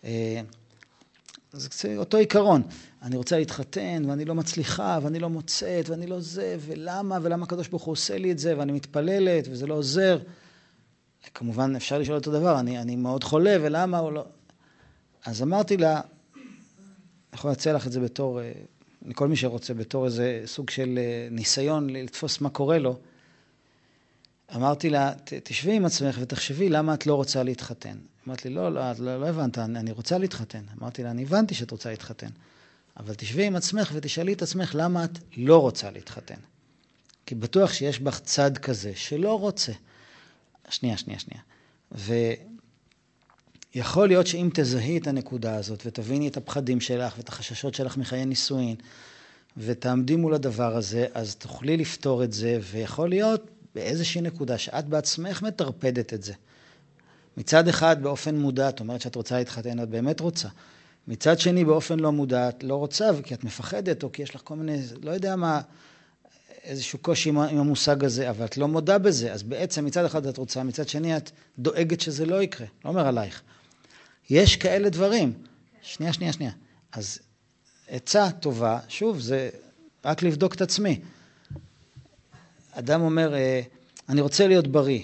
זה אותו עיקרון, אני רוצה להתחתן ואני לא מצליחה ואני לא מוצאת ואני לא זה, ולמה הקדוש ברוך הוא עושה לי את זה ואני מתפללת וזה לא עוזר. כמובן אפשר לשאול אותו דבר, אני מאוד חולה ולמה או לא. אז אמרתי לה, יכול להציע לך את זה בתור, לכל מי שרוצה, בתור איזה סוג של ניסיון לתפוס מה קורה לו. אמרתי לה, תשבי עם עצמך ותחשבי למה את לא רוצה להתחתן. אמרתי לי, לא הבנת, אני רוצה להתחתן. אמרתי לה, אני הבנתי שאת רוצה להתחתן. אבל תשבי עם עצמך ותשאלי את עצמך למה את לא רוצה להתחתן. כי בטוח שיש בך צד כזה שלא רוצה. שנייה. ויכול להיות שאם תזהי את הנקודה הזאת ותביני את הפחדים שלך ואת החששות שלך מחיי נישואין ותעמדי מול הדבר הזה, אז תוכלי לפתור את זה, ויכול להיות באיזושהי נקודה שאת בעצמך מטרפדת את זה. מצד אחד באופן מודע, את אומרת שאת רוצה להתחתן, את באמת רוצה. מצד שני באופן לא מודע, את לא רוצה כי את מפחדת או כי יש לך כל מיני, לא יודע מה, איזשהו קושי עם המושג הזה, אבל את לא מודע בזה. אז בעצם מצד אחד את רוצה, מצד שני את דואגת שזה לא יקרה. לא אומר עלייך. יש כאלה דברים. שנייה. אז עצה טובה, שוב, זה רק לבדוק את עצמי. אדם אומר, אני רוצה להיות בריא.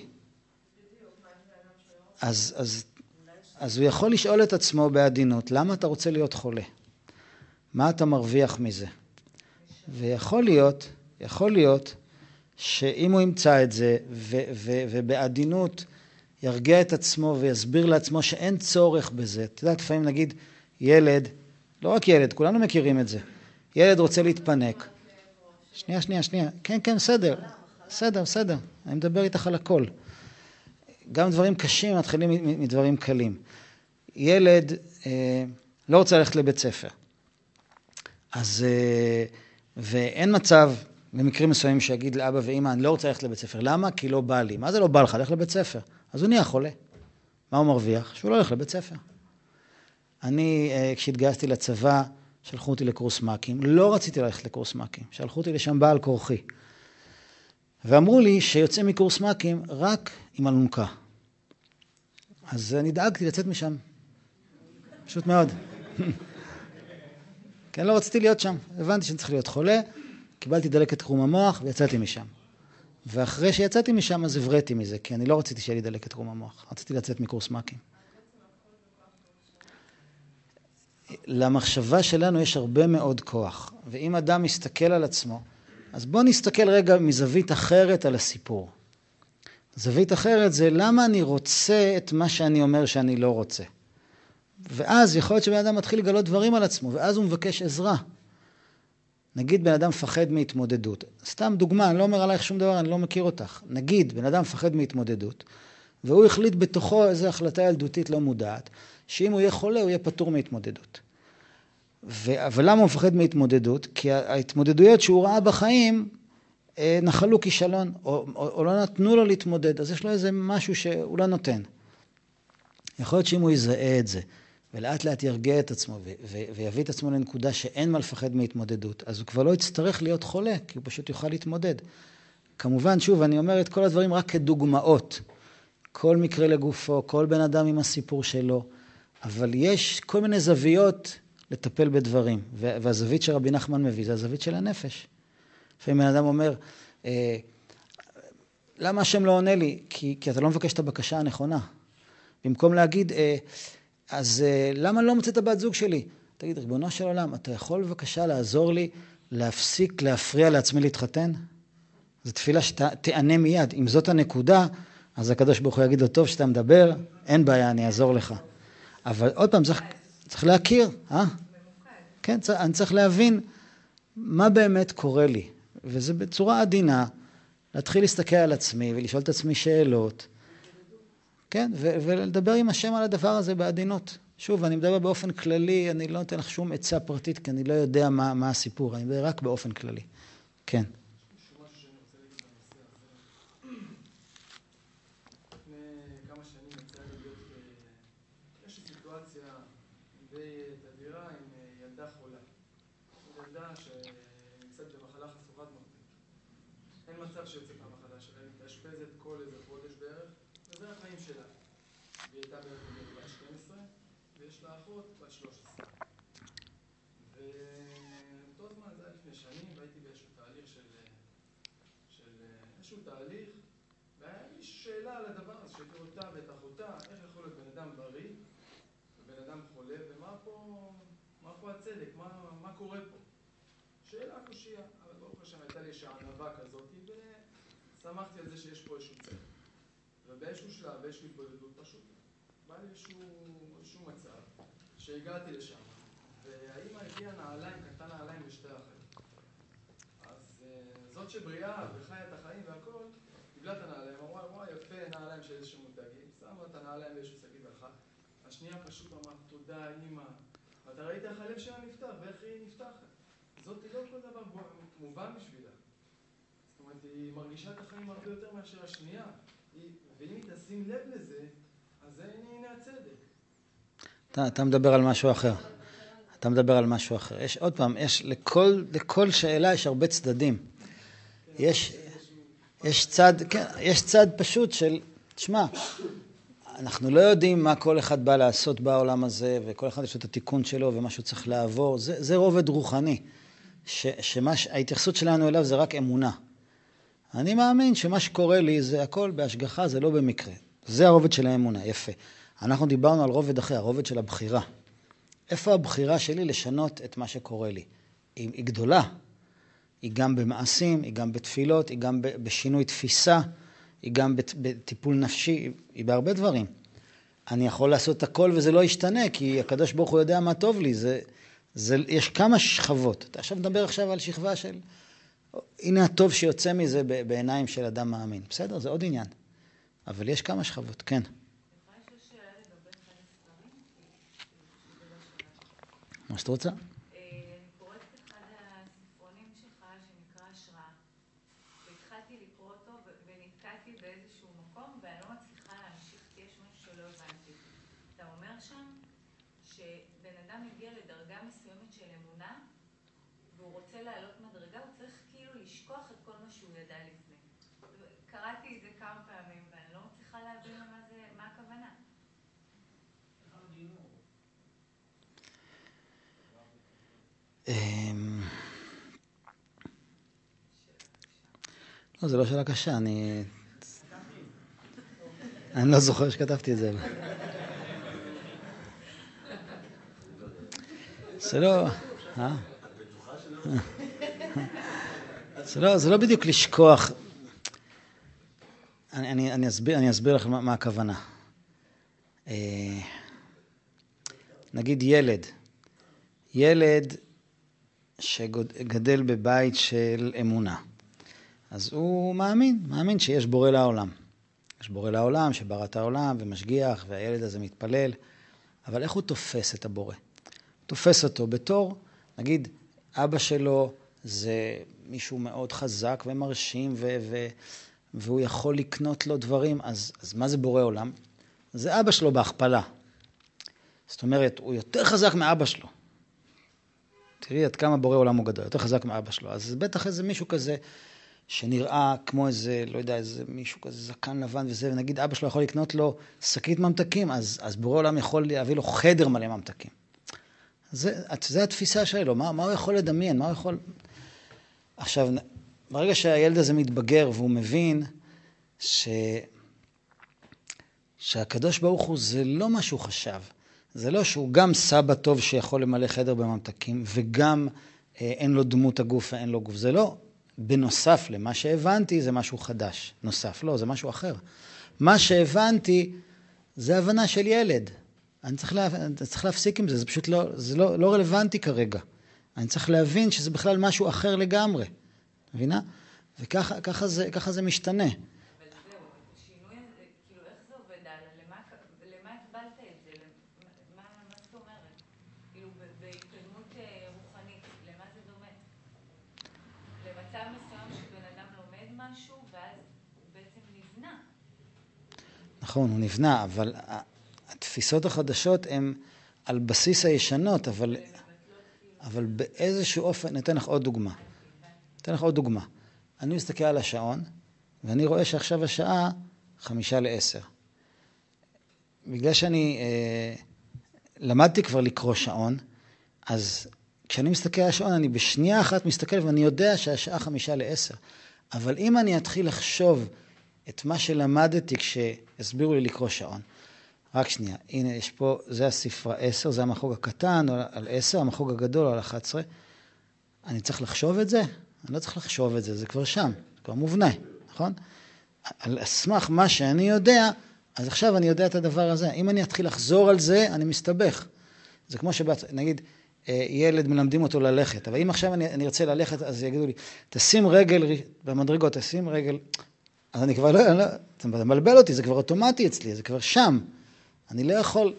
אז הוא יכול לשאול את עצמו בעדינות, למה אתה רוצה להיות חולה? מה אתה מרוויח מזה? ויכול להיות שאם הוא ימצא את זה ובעדינות ירגיע את עצמו ויסביר לעצמו שאין צורך בזה. אתה יודע, לפעמים נגיד ילד, לא רק ילד, כולנו מכירים את זה. ילד רוצה להתפנק. שנייה. כן, בסדר. אני מדבר איתך על הכל. גם דברים קשים מתחילים מדברים קלים. ילד לא רוצה ללכת לבית ספר. אז, ואין מצב במקרים מסוימים שיגיד לאבא ואמא, אני לא רוצה ללכת לבית ספר. למה? כי לא בא לי. מה זה לא בא לך? ללכת לבית ספר. אז הוא נהיה חולה. מה הוא מרוויח? שהוא לא הולך לבית ספר. אני, כשהתגייסתי לצבא, שלחו אותי לקורס מ"כים. לא רציתי ללכת לקורס מ"כים. שלחו אותי לשם בעל כורחי. ואמרו לי שיוצא מקורס מ"כים רק עם אלונקה. אז אני דאגתי לצאת משם. פשוט מאוד. כן, לא רציתי להיות שם. הבנתי שאני צריך להיות חולה, קיבלתי דלקת קרום המוח ויצאתי משם. ואחרי שיצאתי משם אז הבראתי מזה, כי אני לא רציתי שיהיה לי דלקת קרום המוח. רציתי לצאת מקורס מ"כים. למחשבה שלנו יש הרבה מאוד כוח. ואם אדם מסתכל על עצמו, אז בוא נסתכל רגע מזווית אחרת על הסיפור. זווית אחרת זה למה אני רוצה את מה שאני אומר שאני לא רוצה. ואז יכול להיות שבן אדם מתחיל לגלות דברים על עצמו, ואז הוא מבקש עזרה. נגיד בן אדם מפחד מהתמודדות. סתם דוגמה, אני לא אומר עלייך שום דבר, אני לא מכיר אותך. נגיד בן אדם מפחד מהתמודדות, והוא החליט בתוכו איזו החלטה ילדותית לא מודעת, שאם הוא יהיה חולה הוא יהיה פטור מהתמודדות. אבל למה הוא מפחד מהתמודדות? כי ההתמודדויות שהוא ראה בחיים, נחלו כישלון, או לא נתנו לו להתמודד, אז יש לו איזה משהו שהוא לא נותן. יכול להיות שאם הוא יזהה את זה, ולאט לאט ירגיע את עצמו, ויביא את עצמו לנקודה שאין מה לפחד מהתמודדות, אז הוא כבר לא יצטרך להיות חולה, כי הוא פשוט יוכל להתמודד. כמובן, שוב, אני אומר את כל הדברים רק כדוגמאות. כל מקרה לגופו, כל בן אדם עם הסיפור שלו, אבל יש כל מיני זוויות לטפל בדברים, והזווית שרבי נחמן מביא, זה הזווית של הנפש. לפעמים בן אדם אומר, למה השם לא עונה לי? כי אתה לא מבקש את הבקשה הנכונה. במקום להגיד, אז למה לא מוצא את הבת זוג שלי? תגיד, ריבונו של עולם, אתה יכול בבקשה לעזור לי להפסיק להפריע לעצמי להתחתן? זו תפילה שתענה מיד. אם זאת הנקודה, אז הקדוש ברוך הוא יגיד לו, טוב שאתה מדבר, אין בעיה, אני אעזור לך. אבל עוד פעם, צריך להכיר, כן, אני צריך להבין מה באמת קורה לי. וזה בצורה עדינה, להתחיל להסתכל על עצמי ולשאול את עצמי שאלות, כן, ולדבר עם השם על הדבר הזה בעדינות. שוב, אני מדבר באופן כללי, אני לא נותן לך שום עצה פרטית, כי אני לא יודע מה הסיפור, אני מדבר רק באופן כללי. כן. מצב שיוצאת מהמחלה שלה, היא מתאשפזת כל איזה חודש בערך, וזה החיים שלה. והיא הייתה בערך בת 12, ויש לה אחות בת 13. ואותו זמן, זה היה לפני שנים, והייתי באיזשהו תהליך איזשהו תהליך, והיה לי שאלה על הדבר הזה, שהייתי אותה ואת אחותה, איך יכול להיות בן אדם בריא, ובן אדם חולה, ומה פה הצדק, מה קורה פה? שאלה קושייה, אבל ברוך השם הייתה לי איזושהי ענווה כזאת, ושמחתי על זה שיש פה איזשהו צדק. ובאיזשהו שלב, באיזשהו התבודדות פשוט, בא לי איזשהו מצב שהגעתי לשם, והאמא הביאה נעליים, קנתה נעליים לשתי אחים. אז זאת שבריאה וחיה את החיים והכל, קיבלה את הנעליים, אמרה, וואי, יפה, נעליים של איזשהו מותגים, שמה את הנעליים באיזשהו סגי והלכה. השנייה פשוט אמרה, תודה, אמא. אתה ראית איך הלב שלה נפתח, ואיך היא נפתחת. זאת לא כל דבר מובן בשבילה. זאת אומרת, היא מרגישה את החיים הרבה יותר מאשר השנייה. ואם היא תשים לב לזה, אז הנה הצדק. אתה מדבר על משהו אחר. אתה מדבר על משהו אחר. יש, עוד פעם, לכל שאלה יש הרבה צדדים. יש צד פשוט של, תשמע, אנחנו לא יודעים מה כל אחד בא לעשות בעולם הזה, וכל אחד יש לו את התיקון שלו ומה שהוא צריך לעבור. זה רובד רוחני. שההתייחסות שלנו אליו זה רק אמונה. אני מאמין שמה שקורה לי זה הכל בהשגחה, זה לא במקרה. זה הרובד של האמונה, יפה. אנחנו דיברנו על רובד אחר, הרובד של הבחירה. איפה הבחירה שלי לשנות את מה שקורה לי? היא גדולה. היא גם במעשים, היא גם בתפילות, היא גם בשינוי תפיסה, היא גם בטיפול נפשי, היא בהרבה דברים. אני יכול לעשות הכל וזה לא ישתנה, כי הקדוש ברוך הוא יודע מה טוב לי. יש כמה שכבות. אתה עכשיו מדבר עכשיו על שכבה של, הנה הטוב שיוצא מזה בעיניים של אדם מאמין. בסדר, זה עוד עניין. אבל יש כמה שכבות, כן. מה שאתה רוצה? קראתי את זה כמה פעמים, ואני לא מצליחה להבין מה הכוונה. לא, זה לא שאלה קשה, אני לא זוכר שכתבתי את זה. זה לא בדיוק לשכוח. אני אסביר לך מה הכוונה. נגיד ילד שגדל בבית של אמונה. אז הוא מאמין שיש בורא לעולם. יש בורא לעולם שברא את העולם ומשגיח, והילד הזה מתפלל. אבל איך הוא תופס את הבורא? הוא תופס אותו בתור, נגיד, אבא שלו זה מישהו מאוד חזק ומרשים, והוא יכול לקנות לו דברים, אז מה זה בורא עולם? זה אבא שלו בהכפלה. זאת אומרת, הוא יותר חזק מאבא שלו. תראי עד כמה בורא עולם הוא גדול, יותר חזק מאבא שלו. אז בטח איזה מישהו כזה, שנראה כמו איזה, לא יודע, איזה מישהו כזה זקן לבן וזה, ונגיד אבא שלו יכול לקנות לו שקית ממתקים, אז בורא עולם יכול להביא לו חדר מלא ממתקים. זה התפיסה שלו, מה הוא יכול לדמיין, מה הוא יכול... עכשיו, ברגע שהילד הזה מתבגר והוא מבין שהקדוש ברוך הוא זה לא מה שהוא חשב, זה לא שהוא גם סבא טוב שיכול למלא חדר בממתקים, וגם אין לו דמות הגוף ואין לו גוף, זה לא. בנוסף למה שהבנתי זה משהו חדש, נוסף, לא, זה משהו אחר. מה שהבנתי זה הבנה של ילד. אני צריך להפסיק עם זה, זה פשוט לא רלוונטי כרגע. אני צריך להבין שזה בכלל משהו אחר לגמרי. מבינה? וככה זה משתנה. אבל זהו, השינוי הזה, כאילו איך זה עובד הלאה? למה הגבלת את זה? מה זאת אומרת? כאילו בהתקדמות רוחנית, למה זה דומה? למצב מסוים שבן אדם לומד משהו ואז הוא בעצם נבנה. נכון, הוא נבנה, אבל התפיסות החדשות הן על בסיס הישנות, אבל באיזשהו אופן, ניתן לך עוד דוגמה. אני מסתכל על השעון, ואני רואה שעכשיו השעה 9:55. בגלל שאני למדתי כבר לקרוא שעון, אז כשאני מסתכל על השעון, אני בשנייה אחת מסתכל ואני יודע שהשעה 9:55. אבל אם אני אתחיל לחשוב את מה שלמדתי כשהסבירו לי לקרוא שעון, רק שנייה, הנה יש פה, זה הספרה 10, זה המחוג הקטן על 10, המחוג הגדול על 11. אני צריך לחשוב את זה? אני לא צריך לחשוב את זה, זה כבר שם, זה כבר מובנה, נכון? על סמך מה שאני יודע, אז עכשיו אני יודע את הדבר הזה. אם אני אתחיל לחזור על זה, אני מסתבך. זה כמו נגיד, ילד מלמדים אותו ללכת, אבל אם עכשיו אני ארצה ללכת, אז יגידו לי, תשים רגל במדרגות, תשים רגל, אז אני כבר לא, אתה מבלבל אותי, זה כבר אוטומטי אצלי, זה כבר שם. אני לא יכול,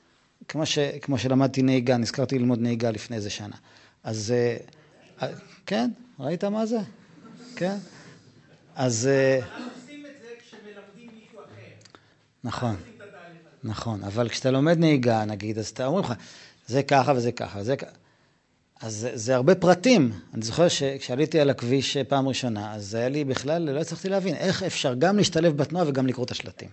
כמו שלמדתי נהיגה, נזכרתי ללמוד נהיגה לפני איזה שנה. אז, כן, ראית מה זה? כן. אז... אנחנו עושים את זה כשמלמדים מישהו אחר. נכון, נכון. אבל כשאתה לומד נהיגה, נגיד, אז אתה אומרים לך, זה ככה וזה ככה, זה ככה. אז זה הרבה פרטים. אני זוכר שכשעליתי על הכביש פעם ראשונה, אז היה לי בכלל, לא הצלחתי להבין, איך אפשר גם להשתלב בתנועה וגם לקרוא את השלטים.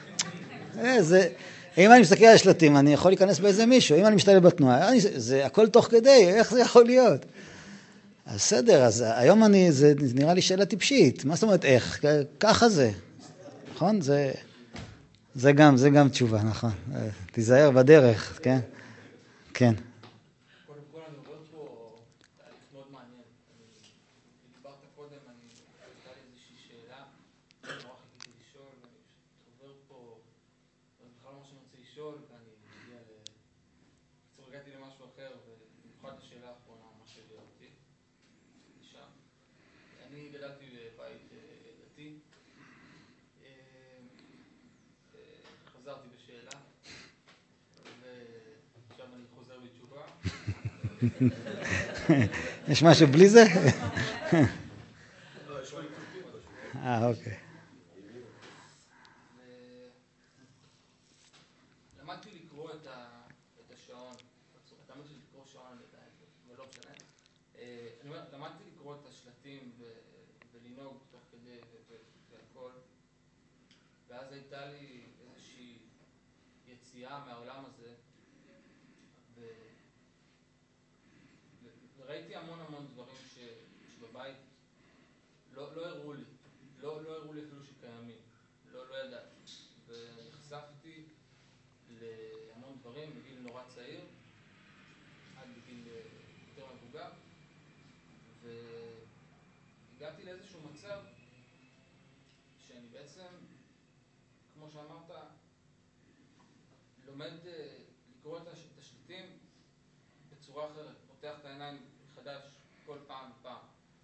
אם אני מסתכל על השלטים, אני יכול להיכנס באיזה מישהו. אם אני משתלב בתנועה, זה הכל תוך כדי, איך זה יכול להיות? אז בסדר, אז היום זה נראה לי שאלה טיפשית. מה זאת אומרת איך? ככה זה. נכון? זה גם תשובה, נכון. תיזהר בדרך, כן? כן. קודם כל אני עובר פה תהליך מאוד מעניין. דיברת קודם, הייתה לי איזושהי שאלה, נורא חיכיתי לשאול, ואני פשוט עובר פה, אני בכלל לא מה שאני רוצה לשאול, ואני הגעתי למשהו אחר, ובמיוחד השאלה האחרונה, מה שהביאה אותי, לשם. אני גדלתי בבית דתי, חזרתי בשאלה, ועכשיו אני חוזר בתשובה. יש משהו בלי זה? לא, יש לי כתובים על השאלה. אוקיי. למדתי לקרוא את השעון, למדתי לקרוא שעון, ולא משנה. אני אומר, למדתי לקרוא את השלטים ולנהוג תוך כדי והכל, ואז הייתה לי איזושהי יציאה מהעולם הזה, וראיתי המון דברים שבבית לא הראו לי, לא הראו לי אפילו שקיימים, לא ידעתי, ונחשפתי להמון דברים בגיל נורא צעיר, עד בגיל יותר מבוגר, והגעתי לאיזשהו מצב שאני בעצם, כמו שאמרת, לומד לקרוא את השלטים בצורה אחרת, פותח את העיניים מחדש כל פעם ופעם.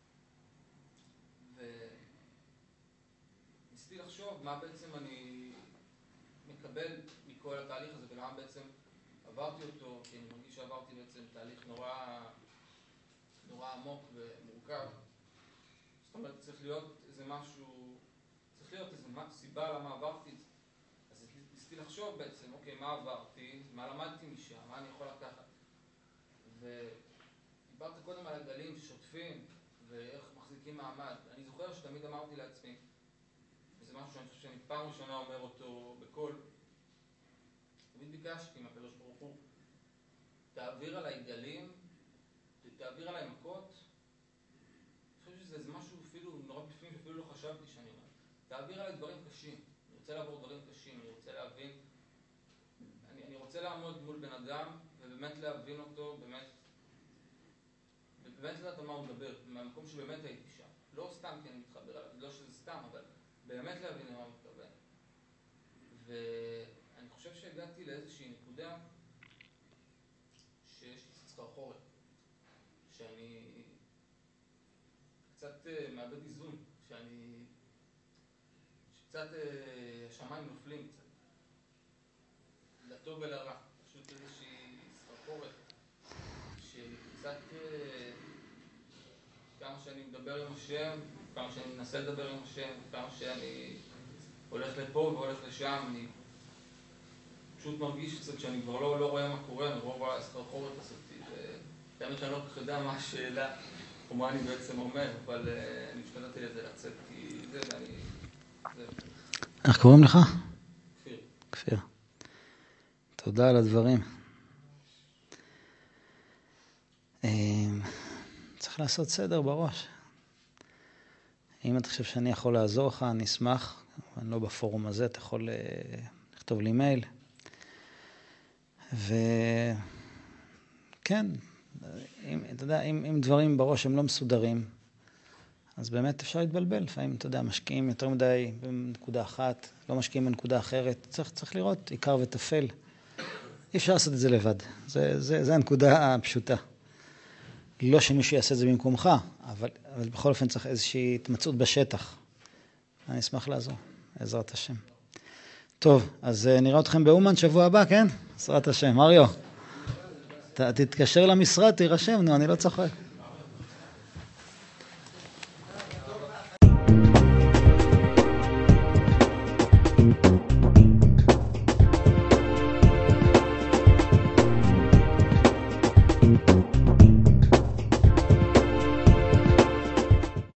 וניסיתי לחשוב מה בעצם אני מקבל מכל התהליך הזה, ולמה בעצם עברתי אותו, כי אני מרגיש שעברתי בעצם תהליך נורא נורא עמוק ומורכב. זאת אומרת, צריך להיות איזה משהו, צריך להיות איזה סיבה למה עברתי את זה. אז ניסיתי לחשוב בעצם, אוקיי, מה עברתי, מה למדתי משם, מה אני יכול לקחת. ודיברת קודם על הגלים ששוטפים ואיך מחזיקים מעמד. אני זוכר שתמיד אמרתי לעצמי, וזה משהו שאני חושב שאני פעם ראשונה אומר אותו בקול, תמיד ביקשתי מהקדוש ברוך הוא, תעביר עליי גלים, תעביר עליי מכות. אני חושב שזה משהו אפילו נורא בפנים שאפילו לא חשבתי שאני אומר. תעביר עליי דברים קשים. אני רוצה לעבור דברים קשים, אני רוצה להבין. אני רוצה לעמוד מול בן אדם ובאמת להבין אותו, באמת לדעת על מה הוא מדבר, מהמקום שבאמת הייתי שם. לא סתם כי אני מתחבר עליו, לא שזה סתם, אבל באמת להבין על מה הוא מתכוון. ואני חושב שהגעתי לאיזושהי נקודה שיש לי קצת סחרחורת, שאני קצת מאבד איזון, שקצת השמיים נופלים קצת, לטוב ולרע, פשוט איזושהי סחרחורת, שקצת כמה שאני מדבר עם השם, כמה שאני מנסה לדבר עם השם, כמה שאני הולך לפה והולך לשם, אני פשוט מרגיש קצת שאני כבר לא רואה מה קורה, אני רואה הסחרחורת הזאת, ותאמת שאני לא כל כך יודע מה השאלה, או מה אני בעצם אומר, אבל אני השתדלתי לזה לצאת, כי זה, איך קוראים לך? כפיר. כפיר. תודה על הדברים. צריך לעשות סדר בראש. אם אתה חושב שאני יכול לעזור לך, אני אשמח. אני לא בפורום הזה, אתה יכול לכתוב לי מייל. וכן, אתה יודע, אם דברים בראש הם לא מסודרים, אז באמת אפשר להתבלבל. לפעמים, אתה יודע, משקיעים יותר מדי בנקודה אחת, לא משקיעים בנקודה אחרת. צריך לראות עיקר וטפל. אי אפשר לעשות את זה לבד. זה הנקודה הפשוטה. לא שמישהו יעשה את זה במקומך, אבל בכל אופן צריך איזושהי התמצאות בשטח. אני אשמח לעזור, בעזרת השם. טוב, אז נראה אתכם באומן שבוע הבא, כן? בעזרת השם. מריו, תתקשר למשרד, תירשם, נו, אני לא צוחק.